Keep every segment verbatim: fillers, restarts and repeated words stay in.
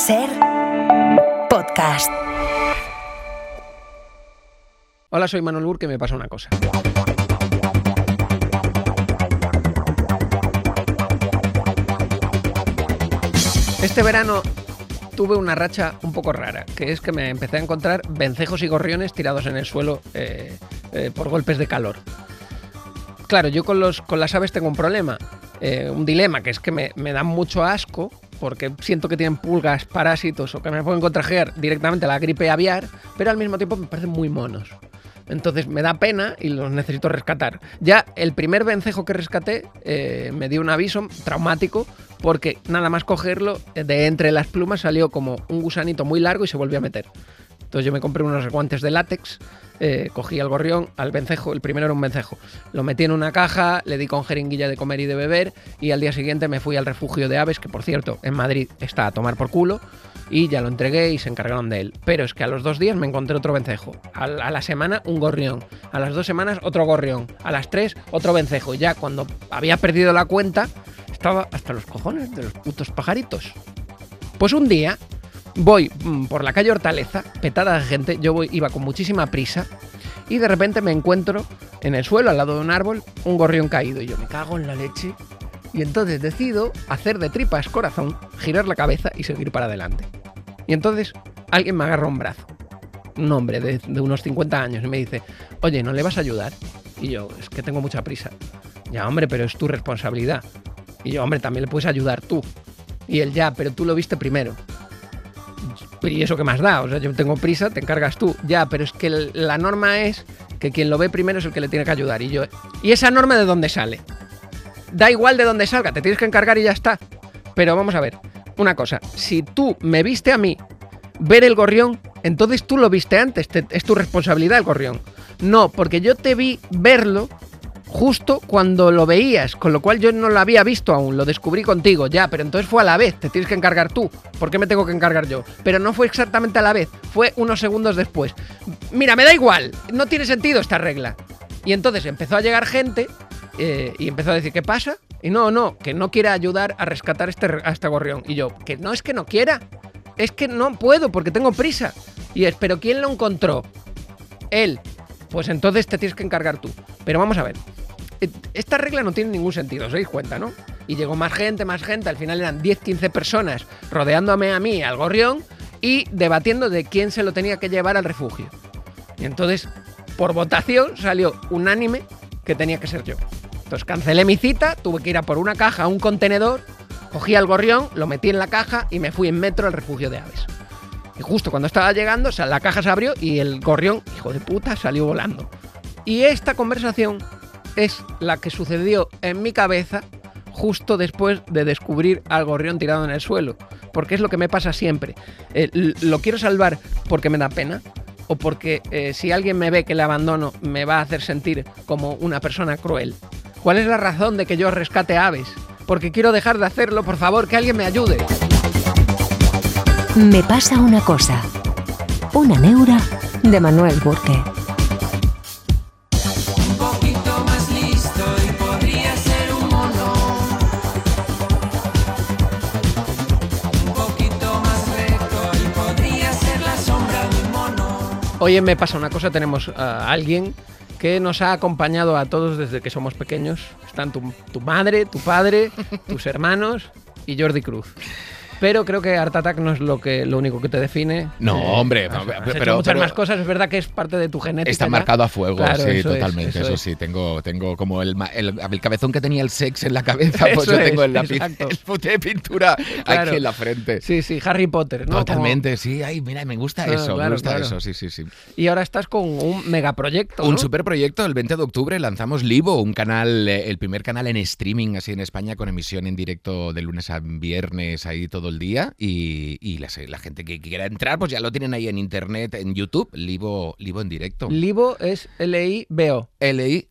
Ser podcast. Hola, soy Manuel Burke y me pasa una cosa. Este verano tuve una racha un poco rara, que es que me empecé a encontrar vencejos y gorriones tirados en el suelo eh, eh, por golpes de calor. Claro, yo con, los, con las aves tengo un problema, eh, un dilema, que es que me, me dan mucho asco porque siento que tienen pulgas, parásitos o que me pueden contraer directamente la gripe aviar, pero al mismo tiempo me parecen muy monos. Entonces me da pena y los necesito rescatar. Ya el primer vencejo que rescaté eh, me dio un aviso traumático porque nada más cogerlo, de entre las plumas salió como un gusanito muy largo y se volvió a meter. Entonces yo me compré unos guantes de látex, eh, cogí al gorrión, al vencejo, el primero era un vencejo, lo metí en una caja, le di con jeringuilla de comer y de beber y al día siguiente me fui al refugio de aves, que por cierto en Madrid está a tomar por culo, y ya lo entregué y se encargaron de él. Pero es que a los dos días me encontré otro vencejo, a la, a la semana un gorrión, a las dos semanas otro gorrión, a las tres otro vencejo. Ya cuando había perdido la cuenta estaba hasta los cojones de los putos pajaritos. Pues un día voy mmm, por la calle Hortaleza, petada de gente, yo voy, iba con muchísima prisa y de repente me encuentro en el suelo, al lado de un árbol, un gorrión caído y yo me cago en la leche y entonces decido hacer de tripas corazón, girar la cabeza y seguir para adelante. Y entonces alguien me agarra un brazo, un hombre de, de unos cincuenta años y me dice, oye, ¿no le vas a ayudar? Y yo, es que tengo mucha prisa. Ya, hombre, pero es tu responsabilidad. Y yo, hombre, también le puedes ayudar tú. Y él, ya, pero tú lo viste primero. ¿Y eso qué más da? O sea, yo tengo prisa, te encargas tú. Ya, pero es que la norma es que quien lo ve primero es el que le tiene que ayudar. Y yo, ¿y esa norma de dónde sale? Da igual de dónde salga, te tienes que encargar y ya está. Pero vamos a ver, una cosa, si tú me viste a mí ver el gorrión, entonces tú lo viste antes, te, es tu responsabilidad el gorrión. No, porque yo te vi verlo justo cuando lo veías, con lo cual yo no lo había visto aún, lo descubrí contigo, ya, pero entonces fue a la vez, te tienes que encargar tú, ¿por qué me tengo que encargar yo? Pero no fue exactamente a la vez, fue unos segundos después. Mira, me da igual, no tiene sentido esta regla. Y entonces empezó a llegar gente eh, y empezó a decir, ¿qué pasa? Y no, no, que no quiera ayudar a rescatar este, a este gorrión. Y yo, que no es que no quiera, es que no puedo porque tengo prisa. Y es, ¿pero quién lo encontró? Él. Pues entonces te tienes que encargar tú. Pero vamos a ver, esta regla no tiene ningún sentido, os dais cuenta, ¿no? Y llegó más gente, más gente, al final eran diez, quince personas rodeándome a mí, al gorrión, y debatiendo de quién se lo tenía que llevar al refugio. Y entonces, por votación, salió unánime que tenía que ser yo. Entonces cancelé mi cita, tuve que ir a por una caja a un contenedor, cogí al gorrión, lo metí en la caja y me fui en metro al refugio de aves. Y justo cuando estaba llegando, o sea, la caja se abrió y el gorrión, hijo de puta, salió volando. Y esta conversación es la que sucedió en mi cabeza justo después de descubrir al gorrión tirado en el suelo. Porque es lo que me pasa siempre. Eh, lo quiero salvar porque me da pena o porque eh, si alguien me ve que le abandono me va a hacer sentir como una persona cruel. ¿Cuál es la razón de que yo rescate aves? Porque quiero dejar de hacerlo, por favor, que alguien me ayude. Me pasa una cosa. Una neura de Manuel Burke. Hoy en Me pasa una cosa tenemos a alguien que nos ha acompañado a todos desde que somos pequeños. Están tu, tu madre, tu padre, tus hermanos y Jordi Cruz. Pero creo que Art Attack no es lo que lo único que te define. No, eh, hombre, has, has pero, hecho muchas pero más cosas. Es verdad que es parte de tu genética. está ya marcado a fuego, claro, sí, eso totalmente. Es, eso eso es. sí, tengo, tengo como el, el, el cabezón que tenía el sex en la cabeza, pues Eso yo tengo es, el lápiz, exacto. el bote de pintura Claro. aquí en la frente. Sí, sí, Harry Potter, ¿no? Totalmente, Como... sí. Ay, mira, me gusta No, eso, claro, me gusta claro. eso, sí, sí, sí. Y ahora estás con un megaproyecto, Un ¿no? superproyecto, el veinte de octubre lanzamos Livo, un canal, eh, el primer canal en streaming así en España con emisión en directo de lunes a viernes ahí todo el día y, y la, la gente que quiera entrar pues ya lo tienen ahí en internet, en YouTube, Livo, Livo en directo. Livo es L I B O. L I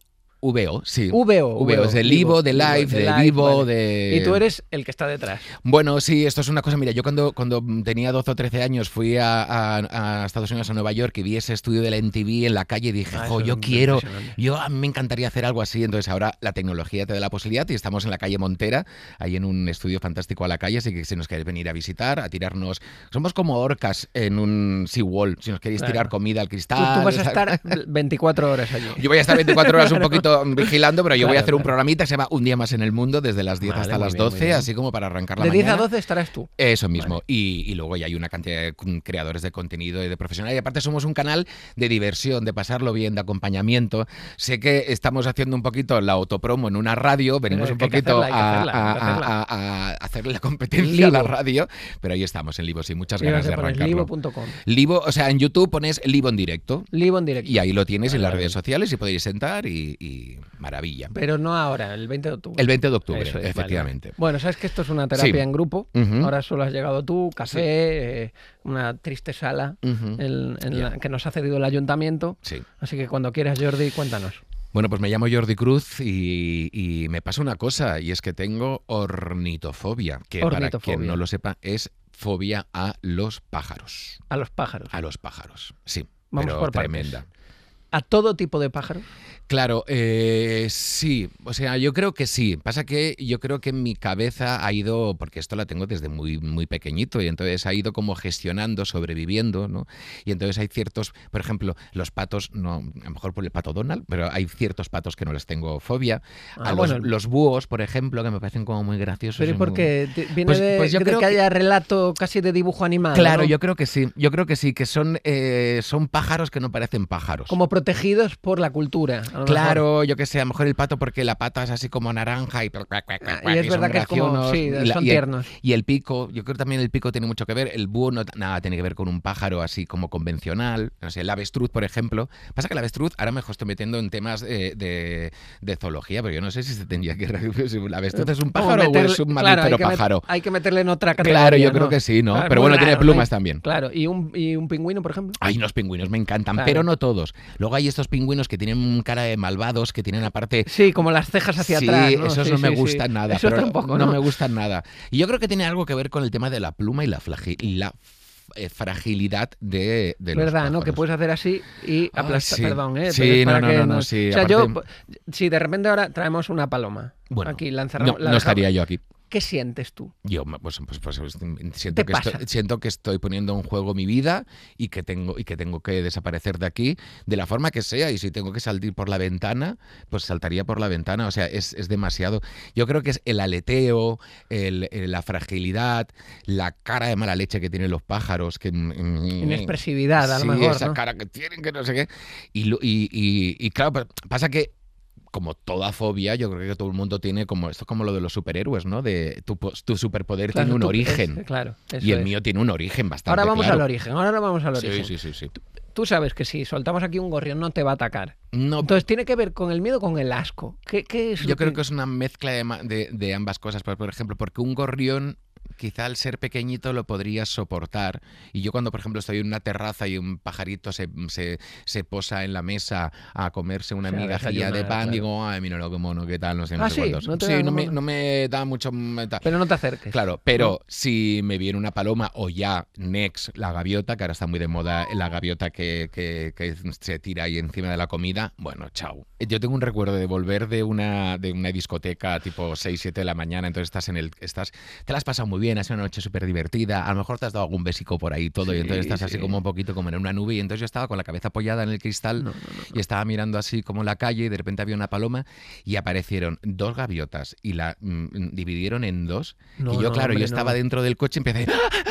V O, sí. V O. V O, es de Livo, de Live, de, de Vivo, vale. de... Y tú eres el que está detrás. Bueno, sí, esto es una cosa, mira, yo cuando, cuando tenía doce o trece años fui a, a, a Estados Unidos, a Nueva York, y vi ese estudio de la M T V en la calle y dije, Ah, jo, eso yo es quiero, impresionante. yo a mí me encantaría hacer algo así. Entonces ahora la tecnología te da la posibilidad y estamos en la calle Montera, ahí en un estudio fantástico a la calle, así que si nos queréis venir a visitar, a tirarnos, somos como orcas en un seawall, si nos queréis Claro. tirar comida al Tú, cristal. tú vas a ¿sabes? estar veinticuatro horas allí. Yo voy a estar veinticuatro horas un poquito vigilando, pero yo voy a Claro, hacer un claro. programita que se llama Un día más en el mundo, desde las diez Vale, hasta muy las bien, muy doce, bien. así como para arrancar la De diez a mañana. doce estarás tú. Eso mismo. Vale. Y, y luego ya hay una cantidad de creadores de contenido y de profesionales. Y aparte somos un canal de diversión, de pasarlo bien, de acompañamiento. Sé que estamos haciendo un poquito la autopromo en una radio, venimos Pero un que hay que poquito hacerla, hay que a, hacerla, hay que a- hacerla. a- a- a hacerle la competencia a la Livo. radio, pero ahí estamos en Livo, sí, muchas Y vas ganas a de poner arrancarlo. livo punto com. Livo, o sea, en YouTube pones Livo en directo. Livo en directo. Y ahí lo tienes en las Vale, redes vale. sociales y podéis sentar y, y maravilla. Pero no ahora, el veinte de octubre. El veinte de octubre, Eso es, vale, efectivamente. vale. Bueno, sabes que esto es una terapia Sí. en grupo. Ujú. Ahora solo has llegado tú, café, eh, una triste sala Ujú. en- en Ya. la que nos ha cedido el ayuntamiento. Sí. Así que cuando quieras, Jordi, cuéntanos. Bueno, pues me llamo Jordi Cruz y, y me pasa una cosa, y es que tengo ornitofobia, que para Ornitofobia. quien no lo sepa es fobia a los pájaros. A los pájaros. A los pájaros, sí. Vamos pero por partes. tremenda. A todo tipo de pájaros. Claro, eh, sí, o sea, yo creo que sí. Pasa que yo creo que en mi cabeza ha ido, porque esto la tengo desde muy, muy pequeñito, y entonces ha ido como gestionando, sobreviviendo, ¿no? Y entonces hay ciertos, por ejemplo, los patos, no, a lo mejor por el pato Donald, pero hay ciertos patos que no les tengo fobia. Ah, a bueno. los, los búhos, por ejemplo, que me parecen como muy graciosos. Pero y ¿y muy- por qué? Te- ¿Viene Pues- de, pues yo de creo que que- haya relato casi de dibujo animado? Claro, ¿no? yo creo que sí, yo creo que sí, que son, eh, son pájaros que no parecen pájaros. Como protegidos por la cultura. a lo Claro, mejor. yo que sé, a lo mejor el pato porque la pata es así como naranja y, Ah, y es son verdad que es como, graciosos, sí, y la- son y el- tiernos. Y el pico, yo creo que también el pico tiene mucho que ver. El búho no, nada tiene que ver con un pájaro así como convencional. No sé, el avestruz, por ejemplo. Pasa que el avestruz, ahora me estoy metiendo en temas eh, de, de zoología, pero yo no sé si se tendría que... si ¿El avestruz es un Como pájaro meterle- o es un claro, hay mamífero que met- pájaro? hay que meterle en otra categoría. Claro, yo ¿no? creo que sí, ¿no? Claro, Pero muy bueno, tiene raro, plumas ¿no? también. Claro, y un, y un pingüino, por ejemplo. Ay, los pingüinos me encantan, Claro. pero no todos. Luego hay estos pingüinos que tienen cara de malvados, que tienen aparte... Sí, como las cejas hacia sí, atrás. ¿no? esos Sí, no me sí, sí. gustan nada. Esos pero tampoco, no ¿no? me gustan nada. Y yo creo que tiene algo que ver con el tema de la pluma y la, flagi- y la eh, fragilidad de, de los ¿Verdad, no? Que pájaros. puedes hacer así y Ay, aplastar. sí. Perdón, ¿eh? Sí, Pero es no, para no, que no, no, sí, O sea, aparte- yo, si de repente ahora traemos una paloma. Bueno, aquí la no, encerramos. la no dejamos, estaría yo aquí. ¿Qué sientes tú? Yo pues, pues, pues, pues, siento, ¿Te que pasa? estoy, siento que estoy poniendo en juego mi vida y que tengo y que tengo que desaparecer de aquí de la forma que sea, y si tengo que salir por la ventana, pues saltaría por la ventana. O sea, es, es demasiado. Yo creo que es el aleteo, el, el- la fragilidad, la cara de mala leche que tienen los pájaros, que Inexpresividad, a lo sí, mejor, esa ¿no? cara que tienen, que no sé qué. Y, lo- y, y- y claro, pa- pasa que como toda fobia, yo creo que todo el mundo tiene como esto es como lo de los superhéroes, ¿no? De tu, po- tu superpoder Claro, tiene un tú- origen. es- claro, eso Y el es. mío tiene un origen bastante Ahora vamos claro. al origen, ahora vamos al origen. Sí, sí, sí, sí. Tú sabes que si soltamos aquí un gorrión no te va a atacar. No, Entonces tiene que ver con el miedo o con el asco. ¿Qué, qué es yo lo creo que es una mezcla de, ma- de- de ambas cosas. Por, por ejemplo, porque un gorrión quizá al ser pequeñito lo podrías soportar. Y yo cuando, por ejemplo, estoy en una terraza y un pajarito se, se, se posa en la mesa a comerse una O sea, migajilla de desayunar, pan, claro. digo, ay, mira lo que mono, qué tal, no sé, no Ah, sé sí, cuántos. no te Sí, da no me, como- no me da mucho... me da- Pero no te acerques. Claro, pero si me viene una paloma o ya Nex, la gaviota, que ahora está muy de moda la gaviota que, que- que se tira ahí encima de la comida, bueno, chao. Yo tengo un recuerdo de volver de una, de una discoteca tipo seis, siete de la mañana, entonces estás en el... estás Te la has pasado muy bien, ha sido una noche súper divertida, a lo mejor te has dado algún besico por ahí y todo, y Sí, entonces estás así sí. como un poquito como en una nube, y entonces yo estaba con la cabeza apoyada en el cristal No, no, no, no. y estaba mirando así como la calle, y de repente había una paloma y aparecieron dos gaviotas y la mm, dividieron en dos. No, y yo, no, claro, hombre, yo estaba no. dentro del coche y empecé...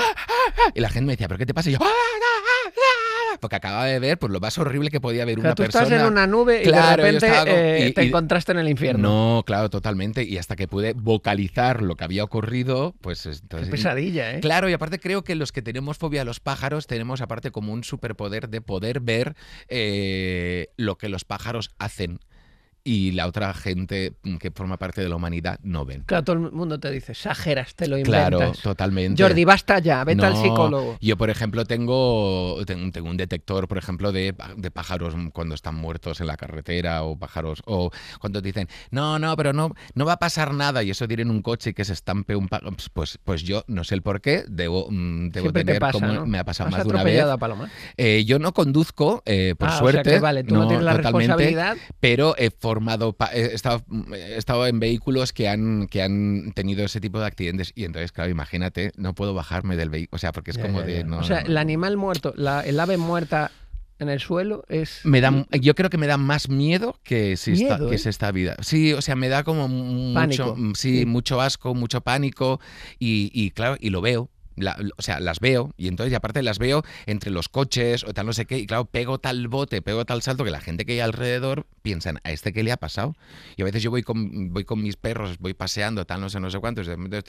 Y la gente me decía, ¿pero qué te pasa? Y yo... Porque acababa de ver pues lo más horrible que podía ver O sea, una tú persona. estás en una nube y Claro, yo de repente estaba con- eh, y- te y- encontraste en el infierno. No, claro, totalmente. Y hasta que pude vocalizar lo que había ocurrido, pues Qué entonces... pesadilla, ¿eh? Claro, y aparte creo que los que tenemos fobia a los pájaros tenemos aparte como un superpoder de poder ver eh, lo que los pájaros hacen. y la otra gente que forma parte de la humanidad no ven. Claro, todo el mundo te dice, exageras, te lo inventas. Claro, totalmente. Jordi, basta ya, vete no, al psicólogo. Yo, por ejemplo, tengo, tengo un detector, por ejemplo, de, de pájaros cuando están muertos en la carretera o pájaros, o cuando dicen, no, no, pero no, no va a pasar nada y eso tiene en un coche y que se estampe un pájaro. Pues, pues yo no sé el por qué, debo, debo tener pasa, como ¿no? me ha pasado ¿Has más de una vez. atropellado a Paloma? Eh, yo no conduzco, eh, por ah, suerte. O sea que vale, tú no, no tienes la totalmente, responsabilidad. Pero he formado, he estado, he estado en vehículos que han, que han tenido ese tipo de accidentes y entonces, claro, imagínate, no puedo bajarme del vehículo, o sea, porque es ya, como ya, de... ya. No, o sea, no, el animal muerto, la, el ave muerta en el suelo es... Me da, yo creo que me da más miedo que si miedo, esta, ¿eh? que es esta vida. Sí, o sea, me da como mucho, Pánico. sí, Sí. mucho asco, mucho pánico y, y claro, y lo veo. La, o sea, las veo y entonces y aparte las veo entre los coches o tal no sé qué y claro, pego tal bote, pego tal salto que la gente que hay alrededor piensan, ¿a este qué le ha pasado? Y a veces yo voy con, voy con mis perros, voy paseando, tal no sé, no sé cuántos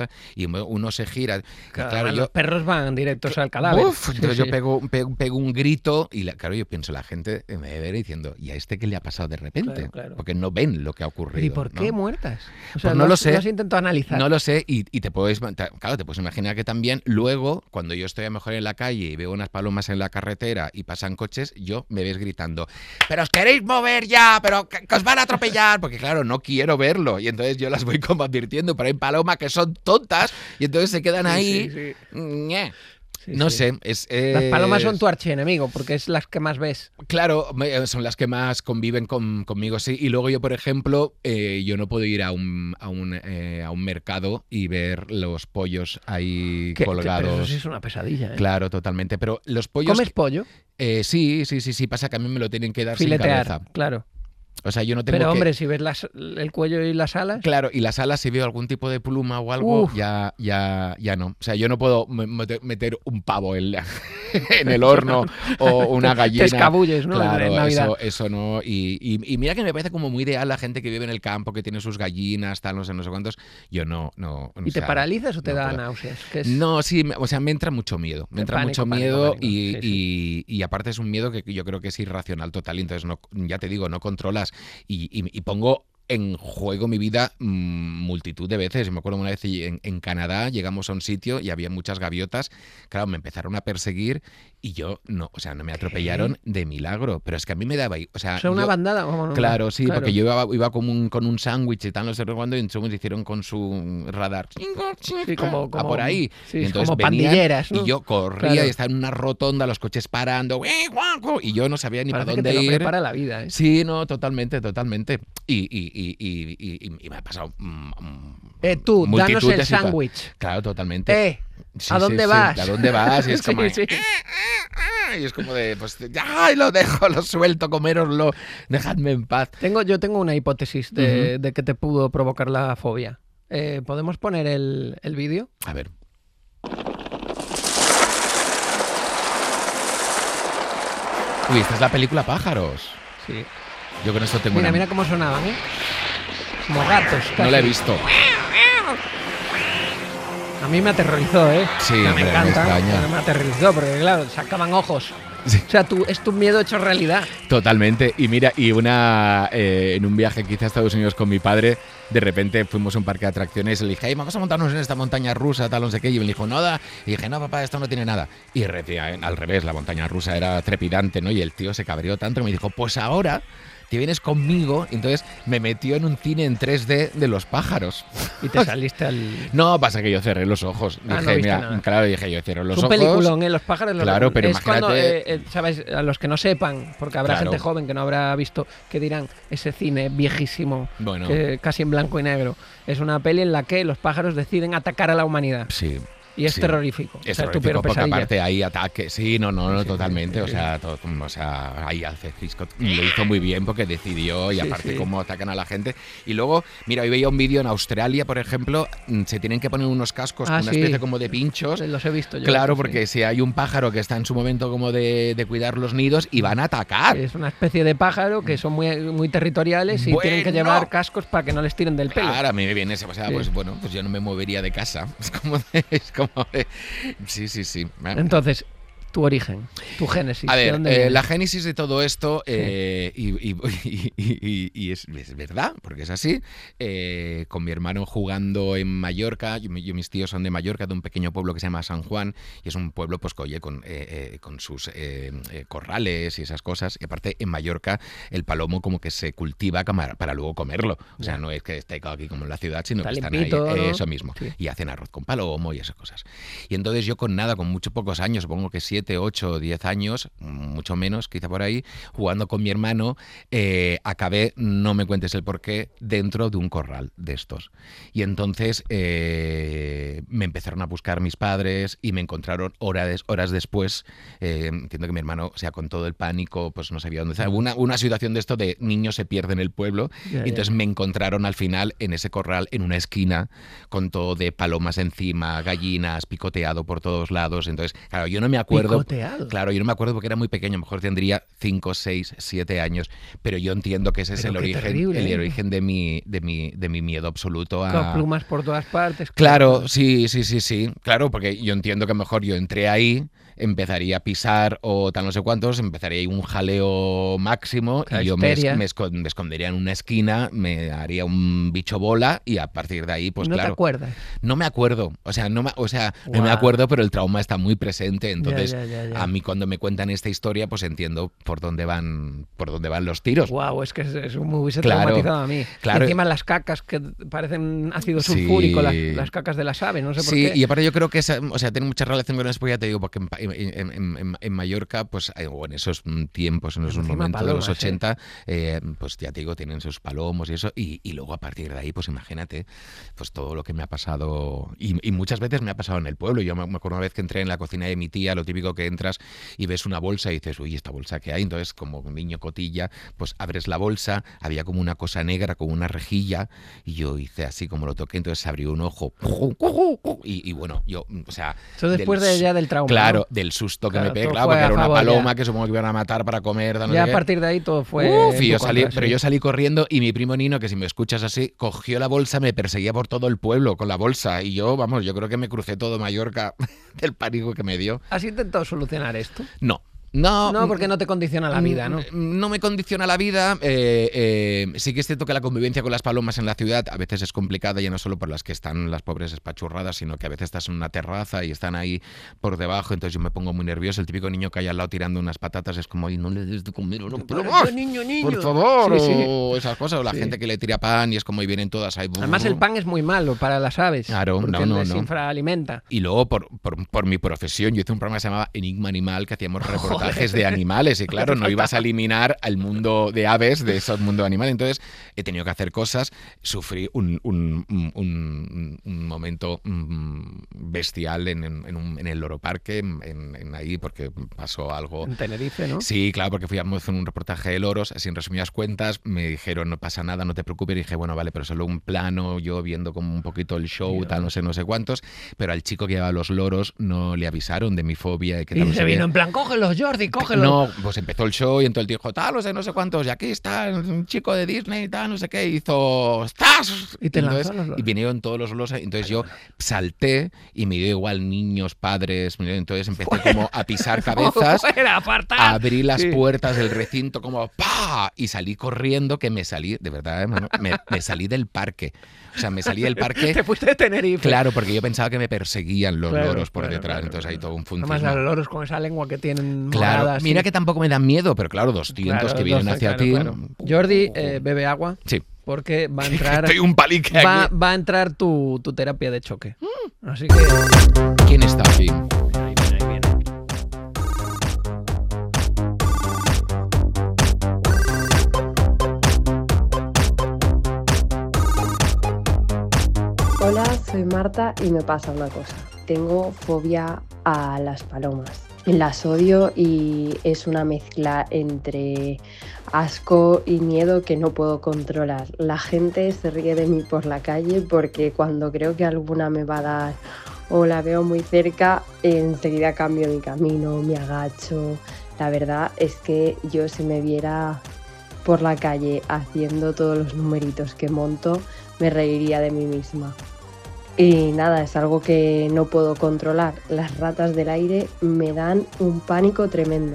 y uno se gira y Claro, claro, los yo, perros van directos al cadáver. Uf, Sí, entonces sí. yo pego, pego, pego un grito y la, claro, yo pienso, la gente me ve diciendo, ¿y a este qué le ha pasado de repente? Claro, claro. Porque no ven lo que ha ocurrido. ¿Pero ¿y por qué ¿no? muertas? O sea, Pues no lo, lo has, sé. lo has intentado analizar. No lo sé y, y te puedes, claro, te puedes imaginar que también luego, cuando yo estoy a lo mejor en la calle y veo unas palomas en la carretera y pasan coches, yo me ves gritando, pero os queréis mover ya, pero que, que os van a atropellar, porque claro, no quiero verlo y entonces yo las voy como advirtiendo, pero hay palomas que son tontas y entonces se quedan Sí, ahí. sí, sí. Ñe. Sí, no sí. sé, es, es... Las palomas son tu archienemigo, porque es las que más ves. Claro, son las que más conviven con, conmigo, sí. Y luego yo, por ejemplo, eh, yo no puedo ir a un, a, un, eh, a un mercado y ver los pollos ahí ¿Qué? colgados. Pero eso sí es una pesadilla, ¿eh? Claro, totalmente. Pero los pollos... ¿Comes pollo? Eh, sí, sí, sí, sí. Pasa que a mí me lo tienen que dar Filetear, sin cabeza. claro. O sea, yo no tengo Pero que... hombre, si ves las, el cuello y las alas... Claro, y las alas, si veo algún tipo de pluma o algo, Uf. ya, ya, ya no. O sea, yo no puedo meter un pavo en, la, en el horno o una gallina. Te escabulles, ¿no? Claro, en Navidad. eso, eso no. Y, y, y mira que me parece como muy ideal la gente que vive en el campo, que tiene sus gallinas, tal, no sé, no sé cuántos. Yo no, no. ¿Y o te sea, paralizas o te no da puedo. náuseas? ¿Qué es? No, sí, o sea, me entra mucho miedo. Me entra Pánico, mucho pánico, miedo pánico. y, Sí, sí. Y, y aparte es un miedo que yo creo que es irracional total. Y entonces, no, ya te digo, no controlas. Y, y, y pongo en juego mi vida mmm, multitud de veces. Me acuerdo una vez en, en Canadá llegamos a un sitio y había muchas gaviotas. Claro, me empezaron a perseguir y yo no, o sea, no me atropellaron de milagro. Pero es que a mí me daba, o sea, O sea, una yo, bandada. ¿Cómo no? claro, sí, Claro. porque yo iba, iba con un, con un sándwich y tal, no sé cuándo, y entonces hicieron con su radar. Sí, como, como a por ahí. Sí, Y entonces como venían pandilleras, ¿no? y yo corría Claro. y estaba en una rotonda, los coches parando, y yo no sabía ni Parece para que dónde te lo ir. prepara la vida, ¿eh? Sí, no, totalmente, totalmente. Y, y, y, y, y, y me ha pasado. Mm, Eh, tú, multitud danos el de situa- sándwich. Claro, totalmente. Eh, Sí, ¿a sí, dónde sí. vas? ¿A dónde vas? Y es como. Sí, sí. Y es como de, pues, ¡ay, lo dejo, lo suelto, coméroslo, dejadme en paz! Tengo, yo tengo una hipótesis de, uh-huh. de que te pudo provocar la fobia. Eh, ¿Podemos poner el, el vídeo? A ver. Uy, esta es la película Pájaros. Sí. Yo con esto tengo Mira, una... mira cómo sonaban, ¿eh? Como gatos. Casi. No la he visto. A mí me aterrorizó, ¿eh? Sí, me hombre, encanta. me extraña. Me aterrorizó porque, claro, sacaban ojos. Sí. O sea, tú, es tu miedo hecho realidad. Totalmente. Y mira, y una eh, en un viaje que hice a Estados Unidos con mi padre, de repente fuimos a un parque de atracciones y le dije, hey, vamos a montarnos en esta montaña rusa, tal, no sé qué. Y me dijo, nada. Y dije, no, papá, esto no tiene nada. Y al revés, la montaña rusa era trepidante, ¿no? Y el tío se cabreó tanto que me dijo, pues ahora te vienes conmigo. Y entonces me metió en un cine en tres D de los pájaros. Y te saliste al... No, pasa que yo cerré los ojos. Ah, Dije, no viste mira, nada. claro, dije yo cierro los es un ojos. peliculón, ¿eh? Los pájaros. Los Claro, pero es imagínate... cuando, eh, eh, ¿sabes? A los que no sepan, porque habrá Claro. gente joven que no habrá visto, que dirán, ese cine viejísimo, Bueno. que, casi en blanco y negro. Es una peli en la que los pájaros deciden atacar a la humanidad. Sí. Y es Sí. terrorífico. Es o sea, tu terrorífico peor porque pesadilla. aparte hay ataque. Sí, no, no, no Sí, totalmente. sí, O sí. sea, todo- o sea, ahí hace Hitchcock lo hizo muy bien porque decidió y Sí, aparte sí. cómo atacan a la gente. Y luego, mira, hoy veía un vídeo en Australia, por ejemplo, mm, se tienen que poner unos cascos Ah, con una sí. especie como de pinchos. Los he visto yo. Claro, sí, porque sí. si hay un pájaro que está en su momento como de, de cuidar los nidos y van a atacar. Es una especie de pájaro que son muy, muy territoriales y Bueno. tienen que llevar cascos para que no les tiren del pelo. Claro, a mí me viene ese, o sea, Sí. pues bueno, pues yo no me movería de casa. Es como de, es como de, sí, sí, sí. Entonces, tu origen, tu génesis. A ¿de ver, dónde eh, viene? la génesis de todo esto, Sí. eh, y, y- y- y- y es, es verdad, porque es así, eh, con mi hermano jugando en Mallorca, yo, yo- mis tíos son de Mallorca, de un pequeño pueblo que se llama San Juan, y es un pueblo pues que, oye, con, eh, eh, con sus eh, eh, corrales y esas cosas, y aparte en Mallorca el palomo como que se cultiva para, para luego comerlo, o sea, Ya. no es que esté aquí como en la ciudad, sino Está que están limpito, ahí, eh, ¿no? eso mismo, Sí. y hacen arroz con palomo y esas cosas. Y entonces yo con nada, con mucho pocos años, supongo que siete, ocho, diez años, mucho menos, quizá por ahí, jugando con mi hermano, eh, acabé, no me cuentes el porqué, dentro de un corral de estos. Y entonces eh, me empezaron a buscar mis padres y me encontraron horas, horas después. Eh, entiendo que mi hermano, o sea, con todo el pánico, pues no sabía dónde estaba. Una, una situación de esto de niños se pierden en el pueblo. Ya, Y entonces ya. me encontraron al final en ese corral, en una esquina, con todo de palomas encima, gallinas, picoteado por todos lados. Entonces, claro, yo no me acuerdo. Picoteado. Claro, yo no me acuerdo porque era muy pequeño, a lo mejor tendría cinco, seis, siete años, pero yo entiendo que ese es Pero el qué origen, terrible, el ¿eh? origen de mi, de mi, de mi miedo absoluto Con a. plumas por todas partes. Claro, sí, sí, sí, sí. Claro, porque yo entiendo que mejor yo entré ahí, empezaría a pisar o tal no sé cuántos, empezaría ahí un jaleo máximo La y yo me, es- histeria. me escon- me escondería en una esquina, me haría un bicho bola y a partir de ahí, pues no te claro, acuerdas. no me acuerdo. O sea, no me, o sea, no me Guau. acuerdo, pero el trauma está muy presente. Entonces, ya, ya, ya. a mí cuando me cuentan esta historia, pues entiendo por dónde van, por dónde van los tiros. Wow, es que es, es- me hubiese Claro, traumatizado a mí. claro. Y encima las cacas que parecen ácido Sí. sulfúrico, las, las cacas de las aves, no sé por Sí, qué. y aparte yo creo que esa, o sea, tiene mucha relación con eso, porque ya te digo, porque en, Pa- en- en- en- en Mallorca, pues, eh, o en esos mm, tiempos, en esos Encima momentos de los palomas, ¿eh? ochenta, eh, pues ya te digo, tienen sus palomos y eso, y, y luego a partir de ahí, pues imagínate, pues todo lo que me ha pasado, y, y muchas veces me ha pasado en el pueblo. Yo me, me acuerdo una vez que entré en la cocina de mi tía, lo típico que entras y ves una bolsa y dices, uy, ¿esta bolsa qué hay? Entonces, como un niño cotilla, pues abres la bolsa, había como una cosa negra, como una rejilla, y yo hice así como lo toqué, entonces se abrió un ojo, y, y bueno, yo, o sea... Eso después del de, su- ya del trauma. Claro, ¿no? del susto que Claro, me pegué, todo claro, fue porque a era una favor ya. paloma que supongo que iban a matar para comer. tal, no Ya sé a qué. partir de ahí todo fue. Uf, en y tu yo salí, contra, pero sí. yo salí corriendo y mi primo Nino, que si me escuchas así, cogió la bolsa, me perseguía por todo el pueblo con la bolsa. Y yo, vamos, yo creo que me crucé todo Mallorca del pánico que me dio. ¿Has intentado solucionar esto? No. No, No, porque no te condiciona la vida, ¿no? No me condiciona la vida. eh, eh, sí que es cierto que la convivencia con las palomas en la ciudad a veces es complicada, ya no solo por las que están las pobres espachurradas, sino que a veces estás en una terraza y están ahí por debajo, entonces yo me pongo muy nervioso. El típico niño que hay al lado tirando unas patatas es como, "Ay, no le des de comer, no puedo más, niño, niño. por favor", Sí, sí. o esas cosas, o la Sí. gente que le tira pan y es como, y vienen todas ahí. Además, el pan es muy malo para las aves. Claro, porque no, no, les no. infraalimenta. Y luego, por, por, por mi profesión, yo hice un programa que se llamaba Enigma Animal, que hacíamos reportajes de animales. Y claro, no ibas a eliminar al mundo de aves, de esos mundo animal. Entonces, he tenido que hacer cosas. Sufrí un, un, un, un, un momento mm, bestial en, en, en, un, en el Loro Parque, en, en ahí, porque pasó algo. En Tenerife, ¿no? Sí, claro, porque fui a hacer un reportaje de loros, así en resumidas cuentas, me dijeron, no pasa nada, no te preocupes, y dije, bueno, vale, pero solo un plano, yo viendo como un poquito el show, Dios. tal, no sé, no sé cuántos, pero al chico que llevaba los loros no le avisaron de mi fobia y que tal, Y no se sé qué. vino en plan, cógelos, Jordi, cógelos. No, pues empezó el show y entonces el tío dijo, tal, no sé, no sé cuántos, y aquí está un chico de Disney, tal, no sé qué, y hizo, ¡estás! Y te entonces, lanzó los loros. y vinieron todos los loros, entonces yo salté y me dio igual niños, padres, entonces empecé como a pisar cabezas, Fuera, apartar. abrí las Sí. puertas del recinto como ¡pa! Y salí corriendo, que me salí, de verdad, hermano, me, me salí del parque. O sea, me salí del parque, Te fuiste de Tenerife. claro, porque yo pensaba que me perseguían los Claro, loros por claro, detrás, claro, entonces ahí claro. todo un Además, funcismo. los loros con esa lengua que tienen Claro, morada, mira así. que tampoco me dan miedo, pero claro, doscientos Claro, que vienen doce, hacia claro, ti. claro. Jordi, eh, bebe agua Sí. porque va a entrar, Estoy un palique va, aquí. va a entrar tu, tu terapia de choque. Así que... ¿Quién está aquí? Ahí viene, ahí viene. Hola, soy Marta y me pasa una cosa. Tengo fobia a las palomas. Las odio y es una mezcla entre asco y miedo que no puedo controlar. La gente se ríe de mí por la calle porque cuando creo que alguna me va a dar o la veo muy cerca, enseguida cambio mi camino, me agacho. La verdad es que yo si me viera por la calle haciendo todos los numeritos que monto, me reiría de mí misma. Y nada, es algo que no puedo controlar. Las ratas del aire me dan un pánico tremendo.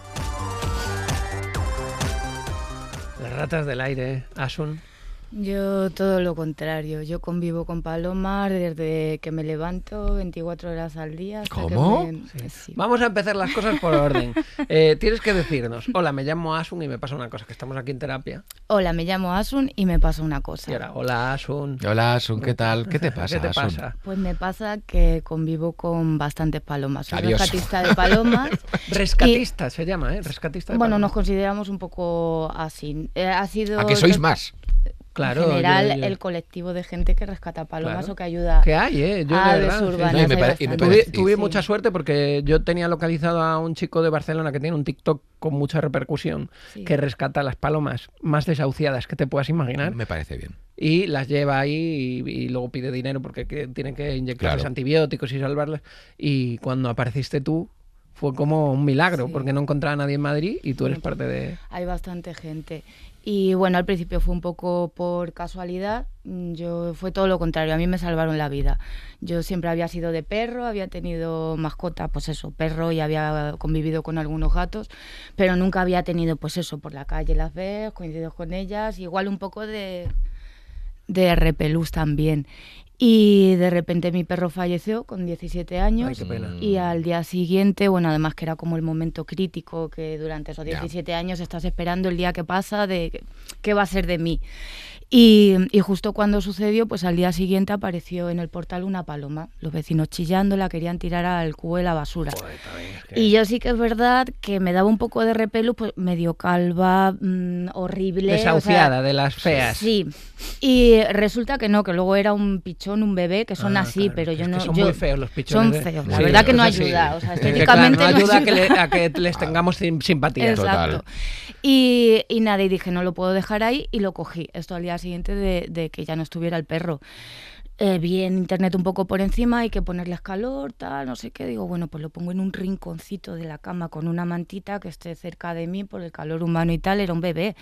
Las ratas del aire, Asun. Yo todo lo contrario, yo convivo con palomas desde que me levanto veinticuatro horas al día. Hasta ¿Cómo? Que me... sí. Vamos a empezar las cosas por orden. Eh, tienes que decirnos, hola, me llamo Asun y me pasa una cosa, que estamos aquí en terapia. Hola, me llamo Asun y me pasa una cosa. Y ahora, hola, Asun. Hola, Asun, ¿qué tal? ¿Qué te pasa, ¿Qué te Asun? pasa? Pues me pasa que convivo con bastantes palomas. Soy Adiós. rescatista de palomas. Rescatista se llama, ¿eh? Rescatista de Bueno, nos palomas. consideramos un poco así. Eh, ha sido ¿A que sois más? Claro, en general yo- yo- el colectivo de gente que rescata palomas Claro. o que ayuda Que hay, ¿eh? Yo de a verdad, aves sí, urbanas. sí. No, y me hay pare- y me bastantes. parece- Tuve, tuve Sí. mucha suerte porque yo tenía localizado a un chico de Barcelona que tiene un TikTok con mucha repercusión Sí. que rescata las palomas más desahuciadas que te puedas imaginar Me parece bien. y las lleva ahí y, y luego pide dinero porque que- tiene que inyectarles Claro. antibióticos y salvarlas. Y cuando apareciste tú fue como un milagro Sí. porque no encontraba a nadie en Madrid y tú eres Sí. parte de... Hay bastante gente. Y bueno, al principio fue un poco por casualidad. Mm, Yo fue todo lo contrario. A mí me salvaron la vida. Yo siempre había sido de perro, había tenido mascota, pues eso, perro, y había convivido con algunos gatos, pero nunca había tenido, pues eso, por la calle las ves, coincido con ellas, igual un poco de, de repelús también. Y de repente mi perro falleció con diecisiete años. Ay, qué pena. Y al día siguiente, bueno, además que era como el momento crítico, que durante esos Ya. diecisiete años estás esperando el día que pasa de qué va a ser de mí. Y, y justo cuando sucedió, pues al día siguiente apareció en el portal una paloma. Los vecinos chillando, la querían tirar al cubo de la basura. Joder, también es que- Y yo sí que es verdad que me daba un poco de repelo, pues medio calva, mm, horrible. o sea, Desahuciada, de las feas. Sí, y resulta que no, que luego era un pichón, un bebé, que son Ah, así, claro, pero que yo es que no... son yo- muy feos los pichones. Son ¿eh? feos, la Sí, verdad que no eso sí. ayuda, o sea, Eh, que, estéticamente claro, no no ayuda a ayuda. que, le- a que les tengamos sim- simpatía. Total. Exacto. Y, y nada, y dije, no lo puedo dejar ahí, y lo cogí. Esto al día siguiente de, de que ya no estuviera el perro. Eh, vi en internet un poco por encima, hay que ponerles calor, tal, no sé qué. Digo, bueno, pues lo pongo en un rinconcito de la cama con una mantita que esté cerca de mí por el calor humano y tal. Era un bebé.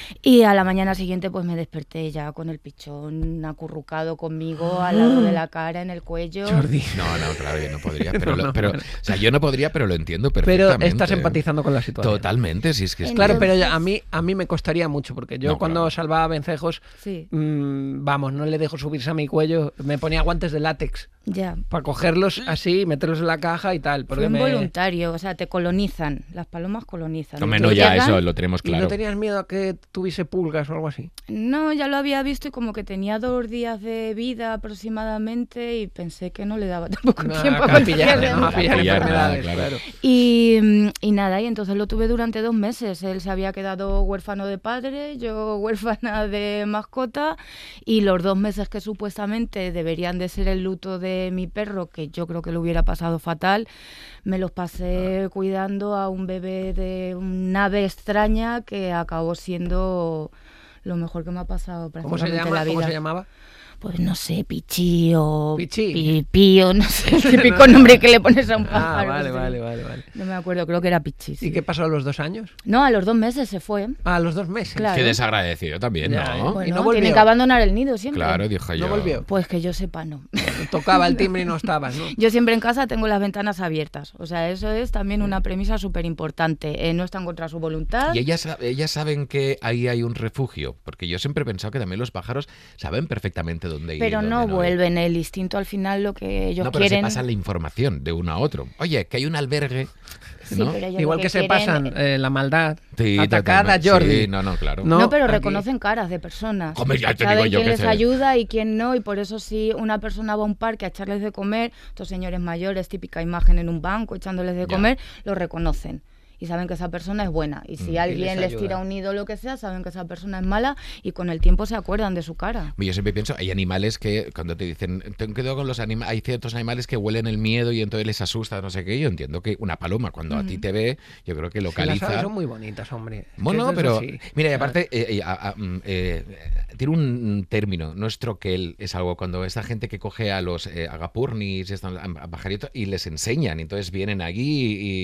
Y a la mañana siguiente pues me desperté ya con el pichón acurrucado conmigo al lado de la cara, en el cuello. Jordi. No, no, claro, yo no podría. No, Pero, lo- no, pero, bueno. o sea, yo no podría, pero lo entiendo Pero perfectamente. estás empatizando con la situación. Totalmente, si es que es Claro, Entonces- pero ya a mí a mí me costaría mucho porque yo No, cuando claro. salvaba vencejos, Sí, mm, vamos, no le dejo subirse a mi cuello, me ponía guantes de látex ya. para cogerlos así, meterlos en la caja y tal. Porque Fue me... involuntario, o sea, te colonizan. Las palomas colonizan. No, Tú no, ya, llegan- eso lo tenemos ¿Y claro. no tenías miedo a que tuviese pulgas o algo así? No, ya lo había visto y como que tenía dos días de vida aproximadamente y pensé que no le daba tampoco No, tiempo a a pillar, contagiarle no, a nada. pillar pillar nada, enfermedades, claro. claro. Y, mm, y nada, y entonces lo tuve durante dos meses. Él se había quedado huérfano de padre, yo huérfana de mascota, y los dos meses que supuestamente deberían de ser el luto de mi perro, que yo creo que lo hubiera pasado fatal, me los pasé cuidando a un bebé de una ave extraña que acabó siendo lo mejor que me ha pasado ¿Cómo se, prácticamente en llama? la vida. ¿Cómo se llamaba? Pues no sé, Pichi o Pichi. Pipi o no sé, el típico nombre que le pones a un Ah, pájaro. vale, sí. vale, vale, vale. No me acuerdo, creo que era Pichi. sí. ¿Y qué pasó a los dos años? No, a los dos meses se fue. Ah, a los dos meses. Claro. Qué desagradecido también, Ya, ¿no? ¿Y Bueno, no volvió? tiene que abandonar el nido siempre. Claro, dijo yo. ¿No volvió? Pues que yo sepa, no. Tocaba el timbre y no estabas, ¿no? Yo siempre en casa tengo las ventanas abiertas. O sea, eso es también una premisa súper importante. Eh, no están contra su voluntad. Y ellas, ellas saben que ahí hay un refugio, porque yo siempre he pensado que también los pájaros saben perfectamente dónde ir. Pero dónde no ir. vuelven. El instinto al final lo que ellos No, pero quieren. se pasan la información de uno a otro. Oye, que hay un albergue. Sí, ¿no? pero ellos Igual lo que, se quieren- pasan eh, la maldad. Sí, Atacada, totalmente. Jordi. Sí, no, no, claro. No, No, pero aquí- reconocen caras de personas. Hombre, ya te Saben digo yo quién que les sé. ayuda y quién no, y por eso si una persona va a un parque a echarles de comer, estos señores mayores, típica imagen en un banco echándoles de Ya. comer, lo reconocen. Y saben que esa persona es buena. Y si Mm. alguien les les, ayuda. tira un nido o lo que sea, saben que esa persona es mala y con el tiempo se acuerdan de su cara. Yo siempre pienso, hay animales que cuando te dicen, ten cuidado con los animales, hay ciertos animales que huelen el miedo y entonces les asusta, no sé qué. Yo entiendo que una paloma cuando a ti te ve, yo creo que Sí, las localiza. aves son muy bonitas, hombre. Es que Bueno, eso pero sí. mira, y aparte eh, eh, a- a- mm, eh, tiene un término, no es troquel, es algo cuando esta gente que coge a los eh, agapurnis, estos, a- a pajaritos y les enseñan, entonces vienen aquí y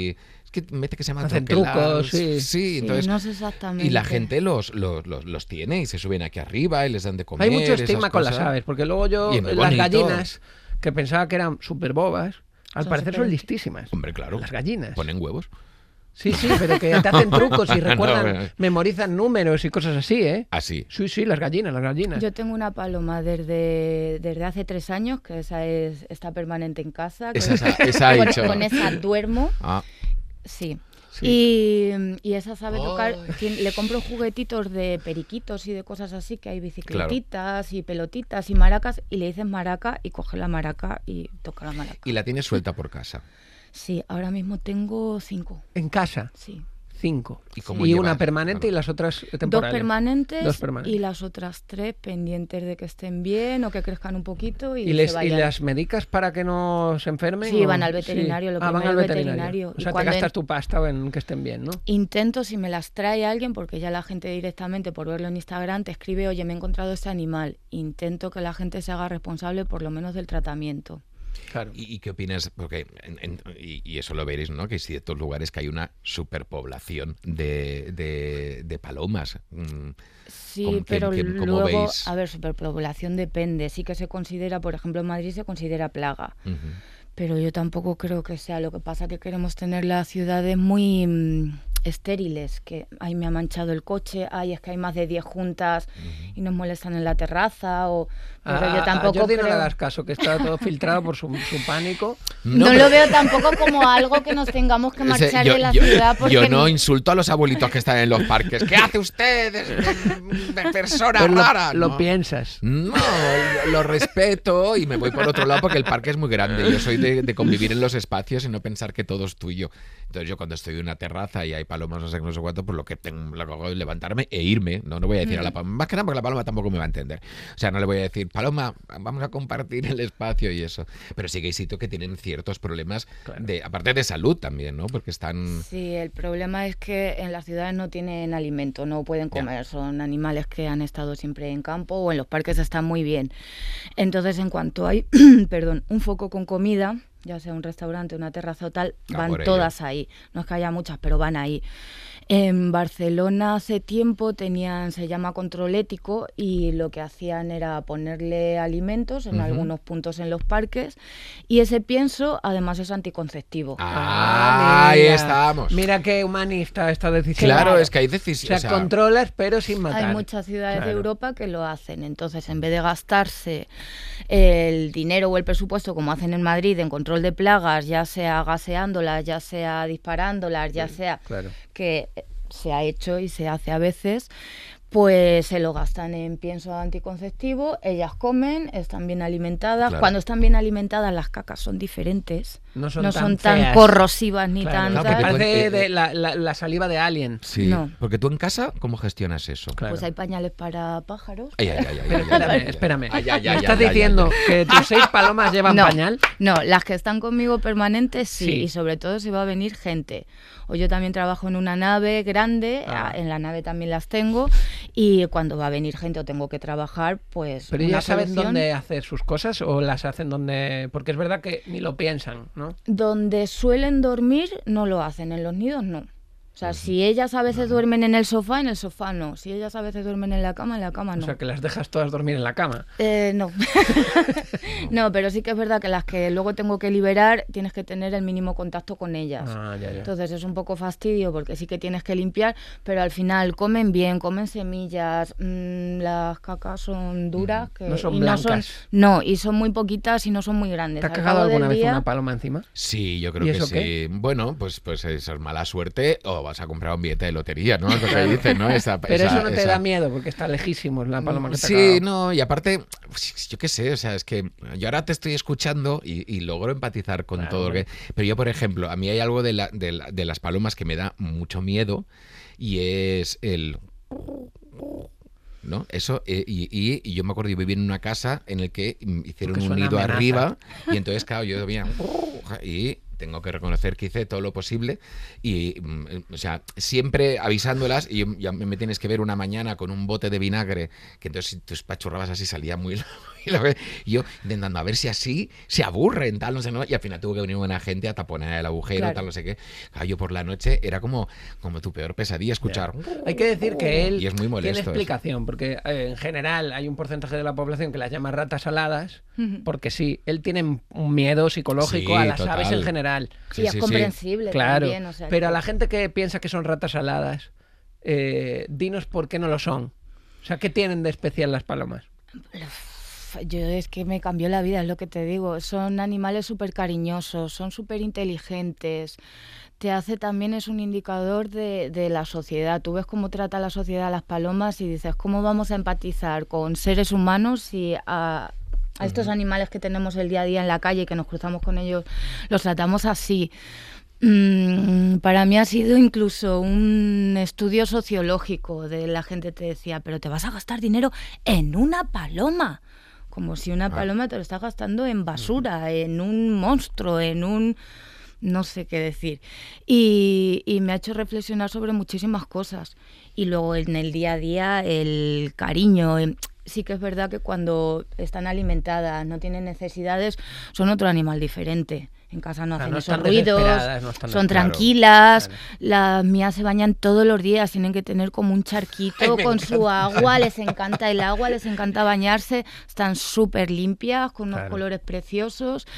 es que mete que se llama Hacen troquelar. trucos, sí. Sí, entonces, sí, no sé exactamente. y la gente los, los, los, los tiene y se suben aquí arriba y les dan de comer. Hay mucho estigma esas con cosas. las aves, porque luego yo, Y es muy las bonito. gallinas, que pensaba que eran súper bobas, al Son parecer son súper- listísimas. Hombre, claro. Las gallinas. Ponen huevos. Sí, sí, pero que te hacen trucos y recuerdan, No, memorizan números y cosas así, ¿eh? Así. Sí, sí, las gallinas, las gallinas. Yo tengo una paloma desde, desde hace tres años, que esa es, está permanente en casa. Esa, con- esa, esa ha con, dicho. con esa duermo, Ah, sí. Sí. Y, y esa sabe tocar, Ay. tiene- le compro juguetitos de periquitos y de cosas así, que hay bicicletitas y pelotitas y maracas, y le dices maraca y coge la maraca y toca la maraca. y la tienes suelta por casa. Sí, ahora mismo tengo cinco, En casa, sí. cinco. ¿Y cómo Y llevas? una permanente y las otras Dos temporales. permanentes, Dos permanentes. y las otras tres pendientes de que estén bien o que crezcan un poquito y, ¿Y, les, se ¿Y vayan. las medicas para que no se enfermen? Sí, o- van al veterinario, lo ah, van primero al al veterinario. veterinario. O Y sea, te cuando gastas en- tu pasta en que estén bien, ¿no? Intento, si me las trae alguien, porque ya la gente directamente por verlo en Instagram te escribe, oye, me he encontrado este animal. Intento que la gente se haga responsable por lo menos del tratamiento. Claro. ¿Y, y qué opinas? Porque en- en- y, y eso lo veréis, ¿no? Que hay ciertos lugares que hay una superpoblación de, de, de palomas. Mm, Sí, ¿Cómo- qué- pero qué- cómo luego, veis? a ver, superpoblación depende. Sí que se considera, por ejemplo, en Madrid se considera plaga. ujú. Pero yo tampoco creo que sea. Lo que pasa que queremos tener las ciudades muy mm, estériles, que ay, me ha manchado el coche, ay, es que hay más de diez juntas y nos molestan en la terraza, o pero A- yo a- tampoco a Jordi no creo... le hagas caso, que está todo filtrado por su, su pánico. No, pero- lo veo tampoco como algo que nos tengamos que Ese- marchar yo, de la yo- ciudad porque yo no insulto a los abuelitos que están en los parques. ¿Qué hace usted de, de- de persona Pues lo, rara? lo No. piensas. No, lo, lo respeto y me voy por otro lado porque el parque es muy grande. Yo soy de, de convivir en los espacios y no pensar que todo es tuyo. Entonces yo cuando estoy en una terraza y hay palomas no sé qué, no sé cuánto, pues lo que tengo lo que hago es levantarme e irme. No, no voy a decir a la paloma, más que nada porque la paloma tampoco me va a entender. O sea, no le voy a decir, paloma, vamos a compartir el espacio y eso. Pero sí que hay sitios que tienen ciertos problemas, Claro. de aparte de salud también, ¿no? Porque están... Sí, el problema es que en las ciudades no tienen alimento, no pueden Ya. comer, son animales que han estado siempre en campo o en los parques están muy bien. Entonces, en cuanto hay, perdón, un foco con comida, ya sea un restaurante, una terraza o tal, Ah, van por ello. todas ahí. No es que haya muchas, pero van ahí. En Barcelona hace tiempo tenían, se llama control ético, y lo que hacían era ponerle alimentos en Ujú. algunos puntos en los parques, y ese pienso además es anticonceptivo. Ah, ahí mira. estamos. Mira qué humanista esta decisión. Claro, es que hay O decisiones. sea, controlas, pero sin matar. Hay muchas ciudades Claro. de Europa que lo hacen. Entonces, en vez de gastarse el dinero o el presupuesto, como hacen en Madrid, en control de plagas, ya sea gaseándolas, ya sea disparándolas, ya sea Claro. que se ha hecho y se hace a veces, pues se lo gastan en pienso anticonceptivo, ellas comen, están bien alimentadas. Claro. Cuando están bien alimentadas, las cacas son diferentes. No son no tan son tan feas. corrosivas ni Claro. tan... Claro, tal. porque tú- Parece eh, de eh, la, la- la saliva de Alien. Sí, No. porque tú en casa, ¿cómo gestionas eso? Claro. Pues hay pañales para pájaros. Ay, ay, ay, ay, Pero ay, espérame, ay, ay. espérame. Ay, ay, ¿Me ay, estás ay, ay, diciendo ay. que tus seis palomas llevan No. pañal? No, las que están conmigo permanentes sí, Sí. y sobre todo si va a venir gente. O yo también trabajo en una nave grande, Ah. a- en la nave también las tengo, y cuando va a venir gente o tengo que trabajar, pues ¿Pero una ellas saben solución dónde hacer sus cosas o las hacen donde...? Porque es verdad que ni lo piensan, ¿no? donde suelen dormir no lo hacen, en los nidos no. O sea, si ellas a veces duermen en el sofá, en el sofá no. Si ellas a veces duermen en la cama, en la cama no. O sea, que las dejas todas dormir en la cama. Eh, no. No, pero sí que es verdad que las que luego tengo que liberar tienes que tener el mínimo contacto con ellas. Ah, ya, ya. Entonces es un poco fastidio porque sí que tienes que limpiar, pero al final comen bien, comen semillas, mmm, las cacas son duras. Que, No son y blancas. No, son, no, y son muy poquitas y no son muy grandes. ¿Te ha Al cagado cabo del alguna vez día- una paloma encima? Sí, yo creo ¿Y que eso sí. qué? Bueno, pues, pues eso es mala suerte o vas a comprar un billete de lotería, ¿no? Es lo que dicen, ¿no? Esa, Pero esa- eso no te esa- da miedo porque está lejísimo la paloma que te ha Sí, cagado. no, y aparte, pues, yo qué sé, o sea, es que yo ahora te estoy escuchando y, y logro empatizar con Claro, todo lo hombre. que... Pero yo, por ejemplo, a mí hay algo de, la- de, la- de las palomas que me da mucho miedo y es el... ¿No? Eso, eh, y, y- y yo me acuerdo, yo vivía en una casa en el que mm, hicieron Porque un suena nido amenaza. arriba y entonces, claro, yo venía y tengo que reconocer que hice todo lo posible y, mm, o sea, siempre avisándolas y ya me me tienes que ver una mañana con un bote de vinagre que entonces si tú espachurrabas así salía muy, Y lo ve- y yo intentando a ver si así se aburren, tal, no sé, no. Y al final tuvo que venir buena gente a taponar el agujero, Claro. tal, no sé qué. Claro, yo por la noche era como, como tu peor pesadilla escuchar. Hay que decir que él Y es muy molesto tiene eso. explicación, porque eh, en general hay un porcentaje de la población que las llama ratas aladas, porque sí, él tiene un miedo psicológico Sí, a las total. aves en general. Sí, y es sí, sí. comprensible Claro, también. O sea, pero a que- la gente que piensa que son ratas aladas, eh, dinos por qué no lo son. O sea, ¿qué tienen de especial las palomas? Yo es que me cambió la vida, es lo que te digo. Son animales súper cariñosos, son súper inteligentes. Te hace también, es un indicador de, de la sociedad. Tú ves cómo trata la sociedad a las palomas y dices, ¿cómo vamos a empatizar con seres humanos si a, a estos animales que tenemos el día a día en la calle y que nos cruzamos con ellos los tratamos así? Mm, para mí ha sido incluso un estudio sociológico de la gente te decía, pero te vas a gastar dinero en una paloma. Como si una paloma te lo estás gastando en basura, en un monstruo, en un... no sé qué decir. Y, y me ha hecho reflexionar sobre muchísimas cosas. Y luego en el día a día el cariño. em, Sí que es verdad que cuando están alimentadas, no tienen necesidades, son otro animal diferente. En casa no O sea, hacen no esos están ruidos, desesperadas, no están son des- claro, tranquilas. claro. Las mías se bañan todos los días, tienen que tener como un charquito Ay, me con su agua, les encanta el agua, les encanta bañarse, están súper limpias, con unos Claro. colores preciosos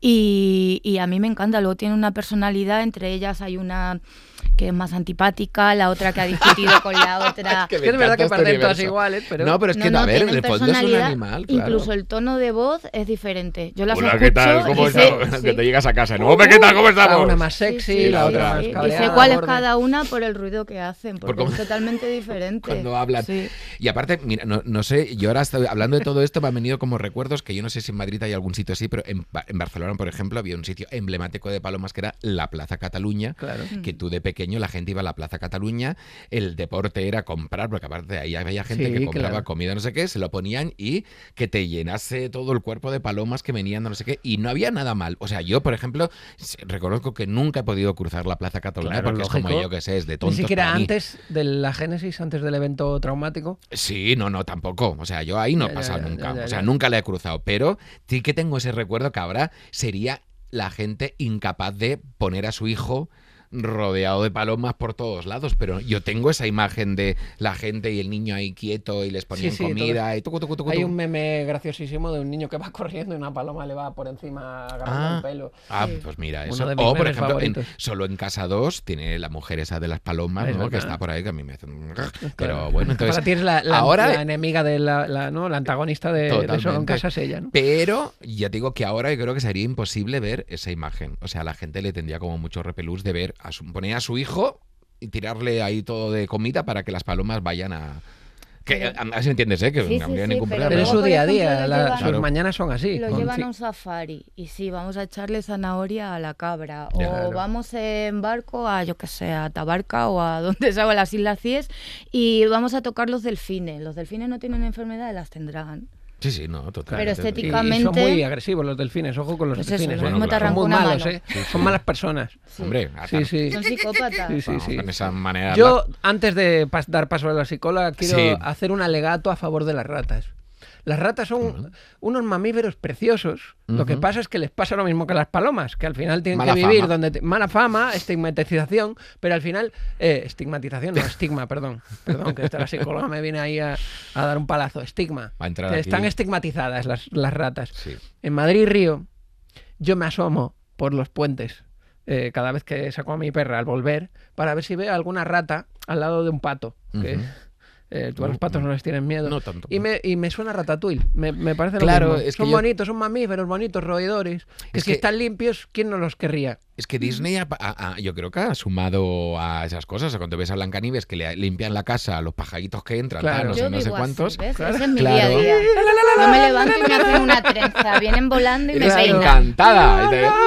y, y a mí me encanta. Luego tienen una personalidad, entre ellas hay una que es más antipática, la otra que ha discutido con la otra. que Es me que es verdad encanta que este parecen todas universo. iguales, pero... No, pero es No, que, no, a ver, en tienen el fondo es un personalidad, animal, claro. Incluso el tono de voz es diferente. Yo las Hola, escucho ¿qué tal? ¿Cómo y sé- estás? sí. Que te llegas a casa. No, hombre, ¿qué tal? ¿Cómo La estamos? una más Sí, sexy, sí, la sí, otra sí. más Y cabreada. sé cuál es borde. cada una por el ruido que hacen, porque cómo- es totalmente diferente. Cuando hablan. Sí. Y aparte, mira, no, no sé, yo ahora estoy hablando de todo esto, me han venido como recuerdos que yo no sé si en Madrid hay algún sitio así, pero en, Ba- en Barcelona, por ejemplo, había un sitio emblemático de palomas que era la Plaza Cataluña. Claro. Que tú de pequeño la gente iba a la Plaza Cataluña, el deporte era comprar, porque aparte de ahí había gente Sí, que compraba claro. comida, no sé qué, se lo ponían y que te llenase todo el cuerpo de palomas que venían, no sé qué, y no había nada mal. O sea, yo, por ejemplo, s- reconozco que nunca he podido cruzar la Plaza Cataluña Claro, porque es como lógico. yo que sé, es de Ni tontos siquiera para mí. antes de la génesis, antes del evento traumático. Sí, no, no, tampoco. O sea, yo ahí no he Ya, ya, pasado ya, nunca. ya, ya, O sea, ya. nunca la he cruzado. Pero sí que tengo ese recuerdo que ahora sería la gente incapaz de poner a su hijo rodeado de palomas por todos lados, pero yo tengo esa imagen de la gente y el niño ahí quieto y les ponían Sí, sí, comida y tucu, tucu, tucu, Hay tucu. un meme graciosísimo de un niño que va corriendo y una paloma le va por encima agarrando Ah. el pelo. Ah, Sí. pues mira, Uno eso. de mis O, por memes ejemplo, en- favoritos. solo en Casa dos tiene la mujer esa de las palomas, Es ¿no? Que verdad. está por ahí, que a mí me hace un... Pero Claro. bueno, entonces... Ahora tienes la, la- ahora- la enemiga de la, la- ¿no? la antagonista de, de Solo en Totalmente. casa es ella, ¿no? Pero ya te digo que ahora yo creo que sería imposible ver esa imagen. O sea, la gente le tendría como mucho repelús de ver, a su, poner a su hijo y tirarle ahí todo de comida para que las palomas vayan a... Que, Pero- a- así entiendes, ¿eh? Que Sí, no sí, habría sí, ningún pero problema. Pero es luego, su por día a ejemplo, día, lo la- llevan- sus Claro. mañanas son así. Lo con- llevan sí. a un safari y sí, vamos a echarle zanahoria a la cabra o Claro. vamos en barco a, yo que sé, a Tabarca o a donde sea, a las Islas Cíes y vamos a tocar los delfines. Los delfines no tienen enfermedades, las tendrán. Sí, sí, no, totalmente. Pero Y- estética- y son muy Típicamente- agresivos los delfines, ojo con los Pues eso, delfines. lo ¿eh? mismo te Son arranca muy una malos, mano. ¿eh? Son malas personas. Sí. Hombre, Sí, sí. Son psicópatas. Sí, sí, Vamos, sí. con esa manera... Yo, antes de pas- dar paso a la psicóloga, quiero Sí. hacer un alegato a favor de las ratas. Las ratas son Ujú. unos mamíferos preciosos. Lo que Ujú. pasa es que les pasa lo mismo que a las palomas, que al final tienen Mala que vivir fama. donde... te- Mala fama, estigmatización, pero al final... eh, estigmatización, no, estigma, perdón. Perdón, que esta la psicóloga me viene ahí a, a dar un palazo. Estigma. Va a entrar Que aquí. Están estigmatizadas las, las ratas. Sí. En Madrid y Río, yo me asomo por los puentes eh, cada vez que saco a mi perra al volver para ver si veo alguna rata al lado de un pato. Que, Ujú. eh, tú a los No, patos no les tienes miedo. No tanto. Y me, y me suena Ratatouille. Me, me parece lo Claro, mismo. es que son yo- bonitos, son mamíferos, bonitos, roedores. Que Es si que- están limpios, ¿quién no los querría? Es que Disney, ha- ha- ha- yo creo que ha sumado a esas cosas. O sea, cuando ves a Blancanieves que le limpian la casa a los pajaritos que entran, Claro. tal, no Yo sé, no sé vivo así, cuántos. ¿ves? Claro. Ese es mi Claro. día a día. Yo me levanto y me hacen una trenza, vienen volando y me Eres peinan. encantada. Y te-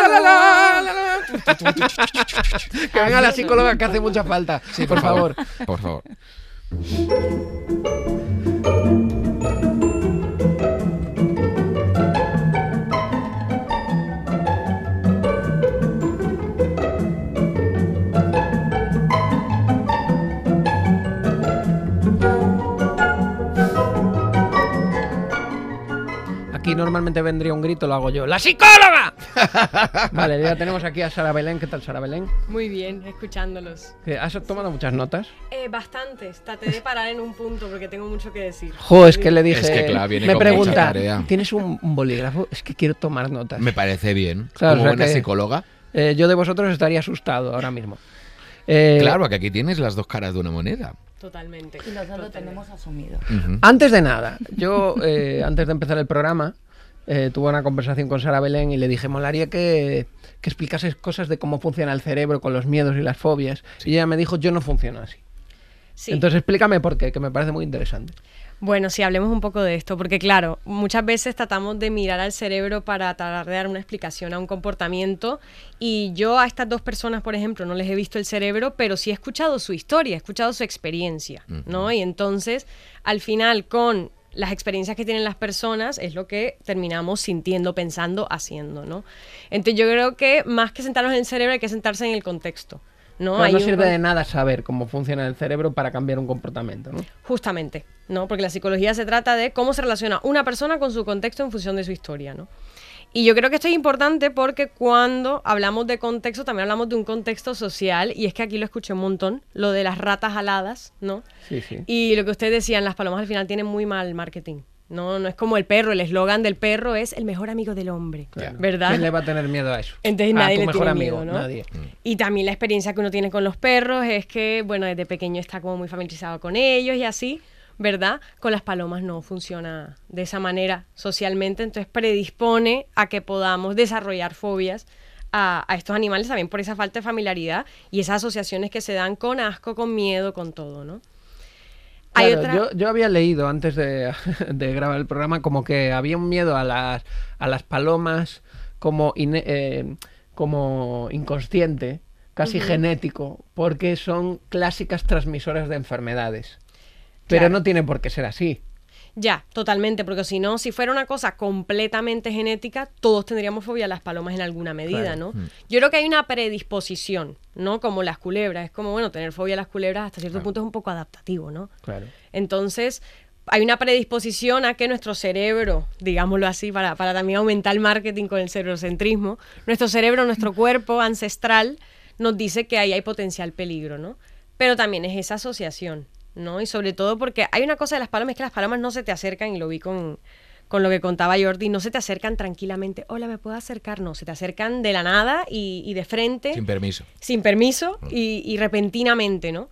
Que venga la psicóloga que hace mucha falta. Sí, por favor. Por favor. normalmente vendría un grito, lo hago yo. ¡La psicóloga! Vale, ya tenemos aquí a Sara Belén. ¿Qué tal, Sara Belén? Muy bien, escuchándolos. ¿Has tomado muchas notas? Eh, bastantes. Traté de parar en un punto porque tengo mucho que decir. Jo, es que le dije... Es que, claro, viene me con mucha pregunta, tarea. ¿tienes un, un bolígrafo? Es que quiero tomar notas. Me parece bien. Claro, Como o sea buena que- psicóloga. Eh, yo de vosotros estaría asustado ahora mismo. Eh, Claro, que aquí tienes las dos caras de una moneda. Totalmente. Y nosotros lo Totalmente. tenemos asumido. Ujú. Antes de nada, yo, eh, antes de empezar el programa, eh, tuve una conversación con Sara Belén y le dije, molaría que, que explicases cosas de cómo funciona el cerebro con los miedos y las fobias. Y ella me dijo, yo no funciono así. Sí. Entonces explícame por qué, que me parece muy interesante. Bueno, sí, hablemos un poco de esto, porque claro, muchas veces tratamos de mirar al cerebro para tratar de dar una explicación a un comportamiento y yo a estas dos personas, por ejemplo, no les he visto el cerebro, pero sí he escuchado su historia, he escuchado su experiencia, ¿no? Y entonces, al final, con las experiencias que tienen las personas es lo que terminamos sintiendo, pensando, haciendo, ¿no? Entonces yo creo que más que sentarnos en el cerebro hay que sentarse en el contexto. No, Pero Hay no un sirve con- de nada saber cómo funciona el cerebro para cambiar un comportamiento, ¿no? Justamente, ¿no? Porque la psicología se trata de cómo se relaciona una persona con su contexto en función de su historia, ¿no? Y yo creo que esto es importante porque cuando hablamos de contexto, también hablamos de un contexto social, y es que aquí lo escuché un montón, lo de las ratas aladas, ¿no? Sí, sí. Y lo que ustedes decían, las palomas al final tienen muy mal marketing. No, no es como el perro, el eslogan del perro es el mejor amigo del hombre, Claro. ¿verdad? ¿Quién le va a tener miedo a eso? Entonces A nadie tu le mejor tiene amigo, miedo, ¿no? nadie. Y también la experiencia que uno tiene con los perros es que, bueno, desde pequeño está como muy familiarizado con ellos y así, ¿verdad? Con las palomas no funciona de esa manera socialmente, entonces predispone a que podamos desarrollar fobias a, a estos animales también por esa falta de familiaridad y esas asociaciones que se dan con asco, con miedo, con todo, ¿no? Hay Claro, otra... yo, yo había leído antes de, de grabar el programa como que había un miedo a las, a las palomas como, ine- eh, como inconsciente, casi Ujú. genético, porque son clásicas transmisoras de enfermedades. Pero Claro. no tiene por qué ser así. Ya, totalmente, porque si no, si fuera una cosa completamente genética, todos tendríamos fobia a las palomas en alguna medida, Claro. ¿no? Yo creo que hay una predisposición, ¿no? Como las culebras, es como, bueno, tener fobia a las culebras hasta cierto punto es un poco adaptativo, ¿no? Claro. Entonces, hay una predisposición a que nuestro cerebro, digámoslo así, para, para también aumentar el marketing con el cerebrocentrismo, nuestro cerebro, nuestro cuerpo ancestral nos dice que ahí hay potencial peligro, ¿no? Pero también es esa asociación, ¿no? Y sobre todo porque hay una cosa de las palomas, es que las palomas no se te acercan, y lo vi con, con lo que contaba Jordi, no se te acercan tranquilamente, hola, ¿me puedo acercar? No, se te acercan de la nada y, y de frente, Sin permiso. sin permiso y, y repentinamente, ¿no?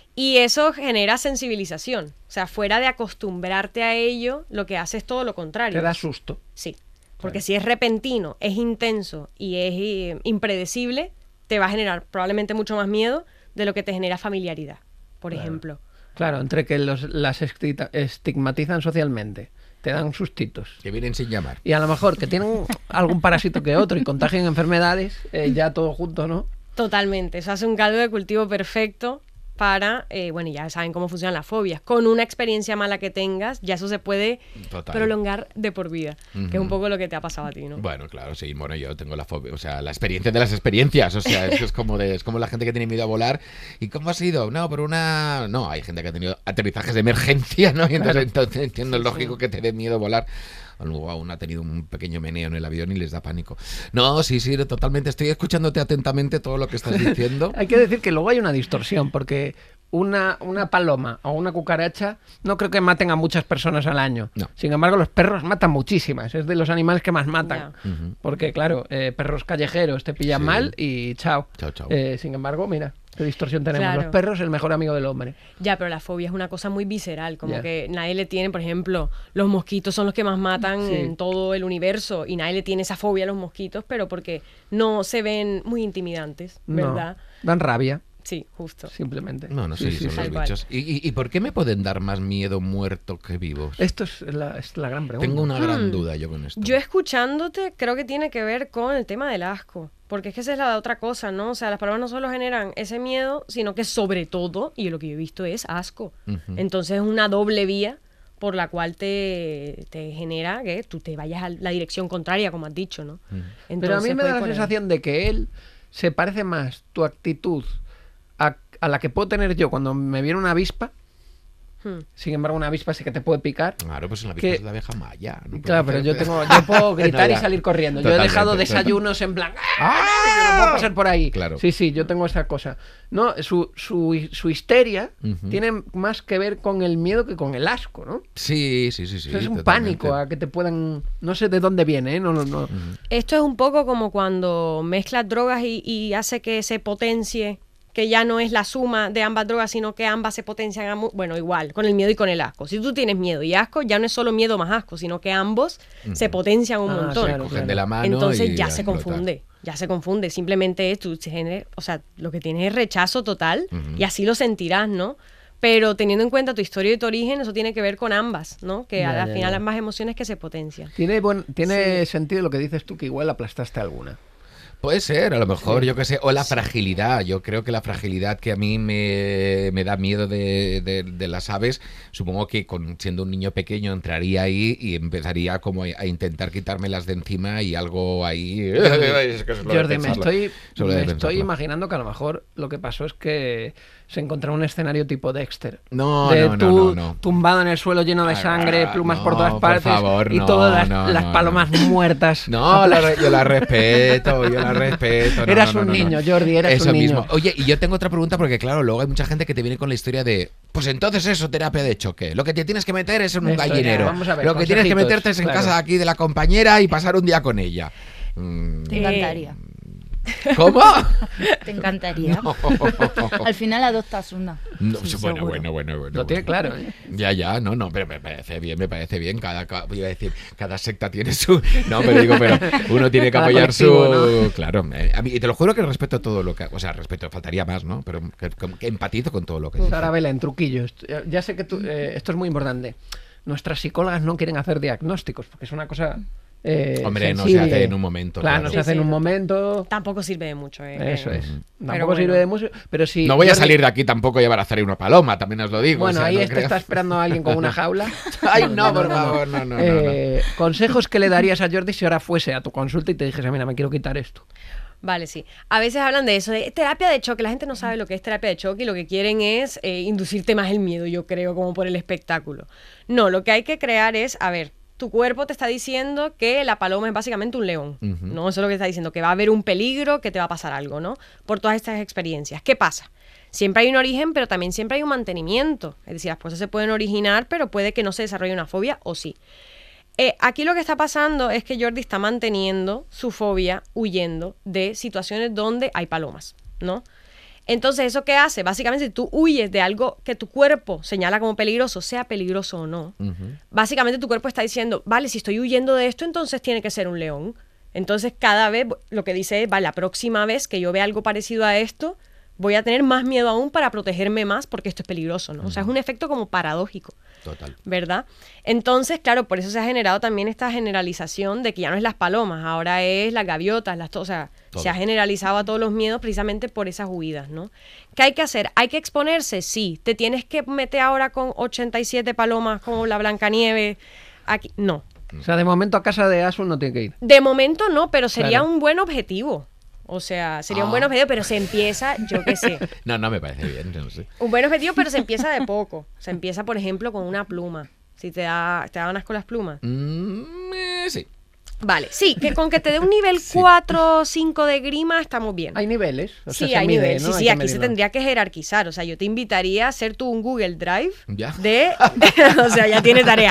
Y eso genera sensibilización. O sea, fuera de acostumbrarte a ello, lo que hace es todo lo contrario. Te da susto. Sí. Porque si es repentino, es intenso y es eh, impredecible, te va a generar probablemente mucho más miedo de lo que te genera familiaridad, por Claro. ejemplo. Claro, entre que los, las estigma- estigmatizan socialmente, te dan sustitos. Que vienen sin llamar. Y a lo mejor que tienen algún parásito que otro y contagian enfermedades, eh, ya todo junto, ¿no? Totalmente. Eso hace un caldo de cultivo perfecto para, eh, bueno, ya saben cómo funcionan las fobias. Con una experiencia mala que tengas, ya eso se puede Total. prolongar de por vida, que es un Ujú. poco lo que te ha pasado a ti, ¿no? Bueno, claro, sí, bueno, yo tengo la fobia, o sea, la experiencia de las experiencias, o sea, es, que es como de, es como la gente que tiene miedo a volar. ¿Y cómo ha sido? No, por una... No, hay gente que ha tenido aterrizajes de emergencia, ¿no? Y entonces, entonces entiendo el lógico que te dé miedo volar. O luego aún ha tenido un pequeño meneo en el avión y les da pánico. No, sí, sí, totalmente. Estoy escuchándote atentamente todo lo que estás diciendo. Hay que decir que luego hay una distorsión, porque una, una paloma o una cucaracha no creo que maten a muchas personas al año. No. Sin embargo, los perros matan muchísimas. Es de los animales que más matan. Ya. Ujú. Porque, claro, eh, perros callejeros te pillan Sí. mal y chao. Chao, chao. Eh, sin embargo, mira, qué distorsión tenemos. Claro. Los perros, el mejor amigo del hombre. Ya, pero la fobia es una cosa muy visceral, como Ya. que nadie le tiene, por ejemplo, los mosquitos son los que más matan Sí. en todo el universo y nadie le tiene esa fobia a los mosquitos, pero porque no se ven muy intimidantes, ¿verdad? No, dan rabia, Sí, justo. simplemente. No, no sé, Sí, si sí, son sí. los Tal cual. bichos. ¿Y, y, y por qué me pueden dar más miedo muertos que vivos? Esto es la, es la gran pregunta. Tengo una gran Mm. duda yo con esto. Yo escuchándote creo que tiene que ver con el tema del asco, porque es que esa es la otra cosa, ¿no? O sea, las palabras no solo generan ese miedo, sino que sobre todo, y lo que yo he visto es asco. Ujú. Entonces es una doble vía por la cual te, te genera que tú te vayas a la dirección contraria, como has dicho, ¿no? Pero a mí Entonces, me voy da la por ahí. sensación de que él se parece más tu actitud a, a la que puedo tener yo cuando me viene una avispa Hmm. Sin embargo, una avispa sí que te puede picar. Claro, pues una Que- avispa es la abeja maya. No Claro, pero puede yo hacer- tengo, yo puedo gritar No, y ya. salir corriendo. Yo he Totalmente, dejado totalmente. desayunos en plan. ¡Ah! Yo no puedo pasar por ahí. Claro. Sí, sí, yo tengo esa cosa. No, su, su, su histeria Ujú. tiene más que ver con el miedo que con el asco, ¿no? Sí, sí, sí, sí. O sea, es un totalmente. pánico a que te puedan. No sé de dónde viene, ¿eh? No, no, no. Esto es un poco como cuando mezclas drogas y, y hace que se potencie, que ya no es la suma de ambas drogas, sino que ambas se potencian. a mu- Bueno, igual, con el miedo y con el asco. Si tú tienes miedo y asco, ya no es solo miedo más asco, sino que ambos se potencian un Ah, montón. claro, Cogen de la mano Entonces y ya se explota. confunde, ya se confunde. Simplemente es, tú tienes- o sea, lo que tienes es rechazo total Ujú. y así lo sentirás, ¿no? Pero teniendo en cuenta tu historia y tu origen, eso tiene que ver con ambas, ¿no? Que Ya, al, al ya, final ya. ambas emociones que se potencian. Tiene, buen, tiene sentido lo que dices tú, que igual aplastaste alguna. Puede ser, a lo mejor, yo qué sé, o la fragilidad. Yo creo que la fragilidad que a mí me, me da miedo de, de- de las aves, supongo que con, siendo un niño pequeño entraría ahí y empezaría como a, a intentar quitármelas de encima y algo ahí... Es que solo de Jordi, me pensarlo. estoy, Solo de me estoy pensarlo. imaginando que a lo mejor lo que pasó es que se encontró un escenario tipo Dexter. No, de no, no, tú no, no. tumbado en el suelo lleno de Ah, sangre, plumas por no, todas por partes favor, y no, todas las, no, las no, palomas no. muertas. No, la re- yo la respeto, yo la respeto. no, Eras no, no, un no, no. niño, Jordi, eras Eso un niño. mismo. Oye, y yo tengo otra pregunta porque, claro, luego hay mucha gente que te viene con la historia de, pues entonces eso, terapia de choque. Lo que te tienes que meter es en un Esto es, gallinero. vamos a ver, Lo que tienes que consejitos, meterte es en claro. casa aquí de la compañera y pasar un día con ella. Mm, Te encantaría. ¿Cómo? Te encantaría. No. Al final adoptas una. No, Sí, bueno, seguro. bueno, bueno, bueno. Lo tiene bueno. claro, ¿eh? Ya, ya, no, no, pero me parece bien, me parece bien. Cada, cada- iba a decir, cada secta tiene su. No, pero digo, pero uno tiene que Cada apoyar su. colectivo, Claro, eh, a mí, y te lo juro que respeto todo lo que. O sea, respeto, faltaría más, ¿no? Pero que, que empatizo con todo lo que dices. Sara Vela, en truquillos. Ya- Ya sé que tú, eh, esto es muy importante. Nuestras psicólogas no quieren hacer diagnósticos porque es una cosa. eh, Hombre, no sensible. se hace en un momento. Claro, Claro, no se Sí, hace en sí, un total. momento. Tampoco sirve de mucho, ¿eh? Eso es. Ujú. Tampoco Pero sirve bueno. de mucho. Pero sí. No voy a Jordi- salir de aquí tampoco a llevar a hacer una paloma, también os lo digo. Bueno, o sea, ahí no este creo- está esperando a alguien con una jaula. Ay, no, por favor, no, no, no, no. Eh, consejos que le darías a Jordi si ahora fuese a tu consulta y te dijese, mira, me quiero quitar esto. Vale, sí. A veces hablan de eso, de terapia de choque. La gente no sabe lo que es terapia de choque y lo que quieren es eh, inducirte más el miedo, yo creo, como por el espectáculo. No, lo que hay que crear es, a ver, tu cuerpo te está diciendo que la paloma es básicamente un león, Ujú. ¿no? Eso es lo que está diciendo, que va a haber un peligro, que te va a pasar algo, ¿no? Por todas estas experiencias. ¿Qué pasa? Siempre hay un origen, pero también siempre hay un mantenimiento. Es decir, las cosas se pueden originar, pero puede que no se desarrolle una fobia o sí. Eh, aquí lo que está pasando es que Jordi está manteniendo su fobia huyendo de situaciones donde hay palomas, ¿no? Entonces, ¿eso qué hace? Básicamente, si tú huyes de algo que tu cuerpo señala como peligroso, sea peligroso o no, Ujú. básicamente tu cuerpo está diciendo, vale, si estoy huyendo de esto, entonces tiene que ser un león. Entonces, cada vez lo que dice es, vale, la próxima vez que yo vea algo parecido a esto, voy a tener más miedo aún para protegerme más porque esto es peligroso, ¿no? O sea, es un efecto como paradójico. Total. ¿Verdad? Entonces, claro, por eso se ha generado también esta generalización de que ya no es las palomas, ahora es las gaviotas, las to- o sea, Todo. se ha generalizado a todos los miedos precisamente por esas huidas, ¿no? ¿Qué hay que hacer? ¿Hay que exponerse? Sí. ¿Te tienes que meter ahora con ochenta y siete palomas como la Blancanieves? Aquí, no. O sea, de momento a casa de Asun no tiene que ir. De momento no, pero sería Claro. un buen objetivo. O sea, sería un Ah. buen objetivo, pero se empieza, yo qué sé. No, no me parece bien, no sé. Un buen objetivo, pero se empieza de poco. Se empieza, por ejemplo, con una pluma. Si te da, te dan asco las plumas. Mm, eh, sí. Vale, sí, que con que te dé un nivel Sí. cuatro o cinco de grima está muy bien. Hay niveles. O sea, Sí, se hay mide, nivel. ¿no? Sí, Hay sí, que aquí se medirlo. tendría que jerarquizar. O sea, yo te invitaría a hacer tú un Google Drive Ya. de, o sea, ya tiene tarea,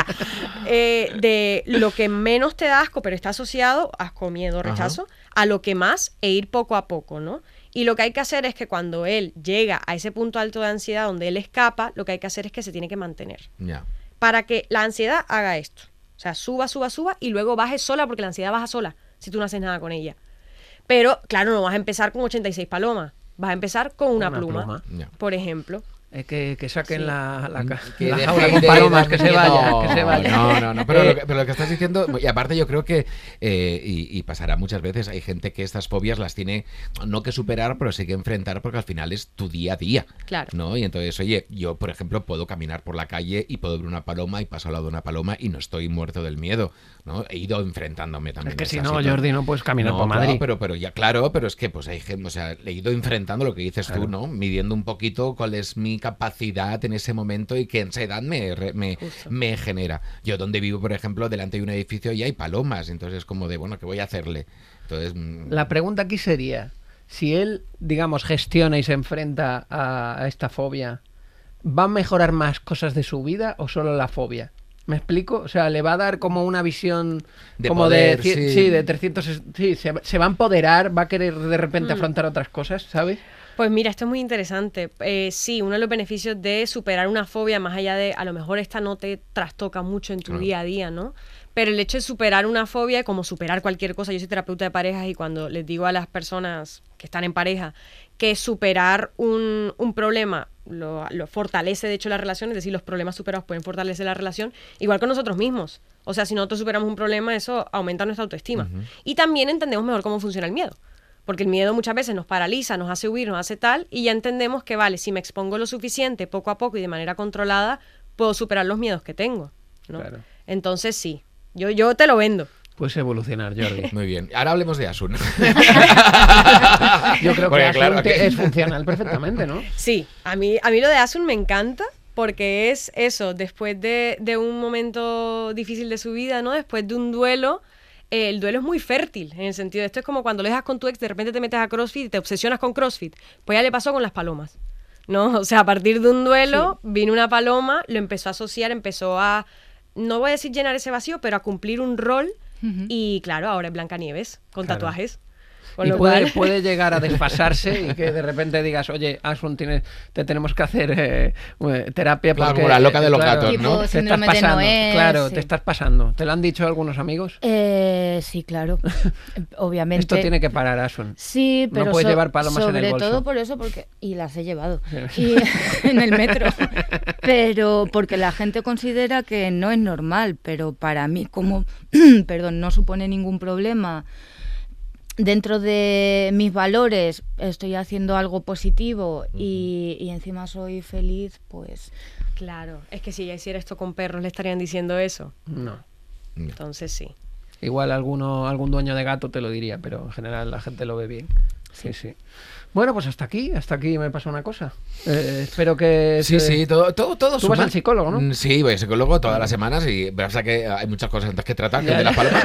eh, de lo que menos te da asco, pero está asociado, asco, miedo, Ajá. rechazo, a lo que más e ir poco a poco, ¿no? Y lo que hay que hacer es que cuando él llega a ese punto alto de ansiedad donde él escapa, lo que hay que hacer es que se tiene que mantener. Ya. Para que la ansiedad haga esto. O sea, suba, suba, suba y luego baje sola porque la ansiedad baja sola si tú no haces nada con ella. Pero, claro, no vas a empezar con ochenta y seis palomas. Vas a empezar con una, una pluma, pluma. Ya. por ejemplo. Eh, que, que saquen Sí. la, la, ca- Que la deje jaula con de palomas, que darme se vaya, miedo. que se vaya. No, no, no, pero, Eh, lo que, pero lo que estás diciendo, y aparte yo creo que, eh, y, y pasará muchas veces, hay gente que estas fobias las tiene, no que superar, pero sí que enfrentar porque al final es tu día a día. Claro. ¿No? Y entonces, oye, yo, por ejemplo, puedo caminar por la calle y puedo ver una paloma y paso al lado de una paloma y no estoy muerto del miedo, ¿no? He ido enfrentándome también. Es que a si esa no, situación. Jordi, no puedes caminar No, por claro, Madrid. pero, pero ya, claro, pero es que pues hay gente, o sea, he ido enfrentando lo que dices tú, ¿no? Midiendo un poquito cuál es mi mi capacidad en ese momento y qué ansiedad me, me, me genera. Yo donde vivo, por ejemplo, delante de un edificio y hay palomas, entonces es como de, bueno, ¿qué voy a hacerle? Entonces, la pregunta aquí sería, si él, digamos, gestiona y se enfrenta a, a esta fobia, ¿va a mejorar más cosas de su vida o solo la fobia? ¿Me explico? O sea, le va a dar como una visión de como poder, de sí. sí, de trescientos, sí, se, se va a empoderar, va a querer de repente mm. afrontar otras cosas, ¿sabes? Pues mira, esto es muy interesante. Eh, sí, uno de los beneficios de superar una fobia, más allá de, a lo mejor esta no te trastoca mucho en tu claro. día a día, ¿no? Pero el hecho de superar una fobia, como superar cualquier cosa, yo soy terapeuta de parejas y cuando les digo a las personas que están en pareja que superar un, un problema lo, lo fortalece de hecho la relación, es decir, los problemas superados pueden fortalecer la relación, igual con nosotros mismos. O sea, si nosotros superamos un problema, eso aumenta nuestra autoestima. Uh-huh. Y también entendemos mejor cómo funciona el miedo. Porque el miedo muchas veces nos paraliza, nos hace huir, nos hace tal, y ya entendemos que, vale, si me expongo lo suficiente, poco a poco y de manera controlada, puedo superar los miedos que tengo, ¿no? Claro. Entonces sí, yo, yo te lo vendo. Puedes evolucionar, Jordi. Muy bien. Ahora hablemos de Asun. Yo creo que Asun claro, que... es funcional perfectamente, ¿no? Sí, a mí, a mí lo de Asun me encanta porque es eso, después de, de un momento difícil de su vida, ¿no? Después de un duelo, eh, el duelo es muy fértil, en el sentido de esto es como cuando lo dejas con tu ex, de repente te metes a CrossFit y te obsesionas con CrossFit. Pues ya le pasó con las palomas, ¿no? O sea, a partir de un duelo sí. vino una paloma, lo empezó a asociar, empezó a, no voy a decir llenar ese vacío, pero a cumplir un rol. Uh-huh. Y claro, ahora es Blancanieves con claro. tatuajes. Con y lo puede, cual... puede llegar a desfasarse y que de repente digas, oye, Asun, tienes, te tenemos que hacer eh, terapia porque... Claro, la loca de los claro, gatos, ¿no? Te estás pasando, Noé, claro, sí. te estás pasando. ¿Te lo han dicho algunos amigos? Eh, sí, claro, obviamente. Esto tiene que parar, Asun. Sí, pero no puedes so- llevar palomas en el bolso. Sobre todo por eso, porque y las he llevado y, en el metro. Pero porque la gente considera que no es normal, pero para mí, como, perdón, no supone ningún problema. Dentro de mis valores estoy haciendo algo positivo y, y encima soy feliz, pues... Claro, es que si ya hiciera esto con perros le estarían diciendo eso. No. Entonces sí. Igual alguno, algún dueño de gato te lo diría, pero en general la gente lo ve bien. Sí, sí. Bueno, pues hasta aquí, hasta aquí me pasa una cosa. Eh, espero que... Sí, se... sí, todo, todo, todo Tú suma. vas al psicólogo, ¿no? Sí, voy al psicólogo todas las semanas y pasa que hay muchas cosas antes que tratar, que de las palomas.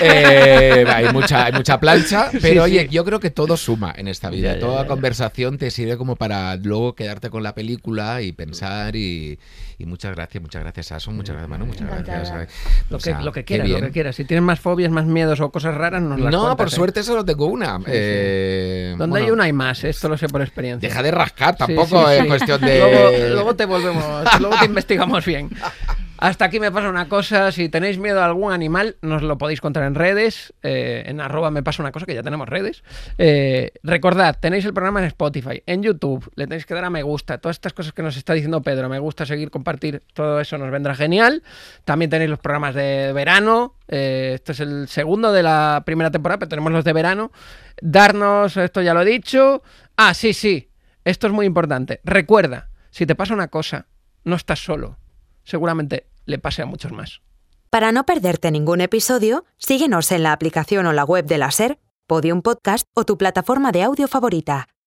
eh, hay, mucha, hay mucha plancha, pero sí, oye, sí. yo creo que todo suma en esta vida. Ya, Toda ya, ya, conversación ya. te sirve como para luego quedarte con la película y pensar y... Y muchas gracias, muchas gracias, Asun, muchas gracias, Manu, muchas Encantada. gracias. Lo que, lo que quieras, lo que quieras. Si tienes más fobias, más miedos o cosas raras, nos las No, cuentas, por ¿eh? suerte solo tengo una. Sí, eh, sí. Donde bueno, hay una hay más, esto lo sé por experiencia. Deja de rascar, tampoco sí, sí, es sí. cuestión de... Luego, luego te volvemos, luego te investigamos bien. Hasta aquí me pasa una cosa, si tenéis miedo a algún animal, nos lo podéis contar en redes, eh, en arroba me pasa una cosa, que ya tenemos redes. Eh, recordad, tenéis el programa en Spotify, en YouTube, le tenéis que dar a me gusta, todas estas cosas que nos está diciendo Pedro, me gusta, seguir, compartir, todo eso nos vendrá genial. También tenéis los programas de verano, eh, este es el segundo de la primera temporada, pero tenemos los de verano. Darnos, esto ya lo he dicho. Ah, sí, sí, esto es muy importante. Recuerda, si te pasa una cosa, no estás solo. Seguramente le pase a muchos más. Para no perderte ningún episodio, síguenos en la aplicación o la web de la SER, Podium Podcast o tu plataforma de audio favorita.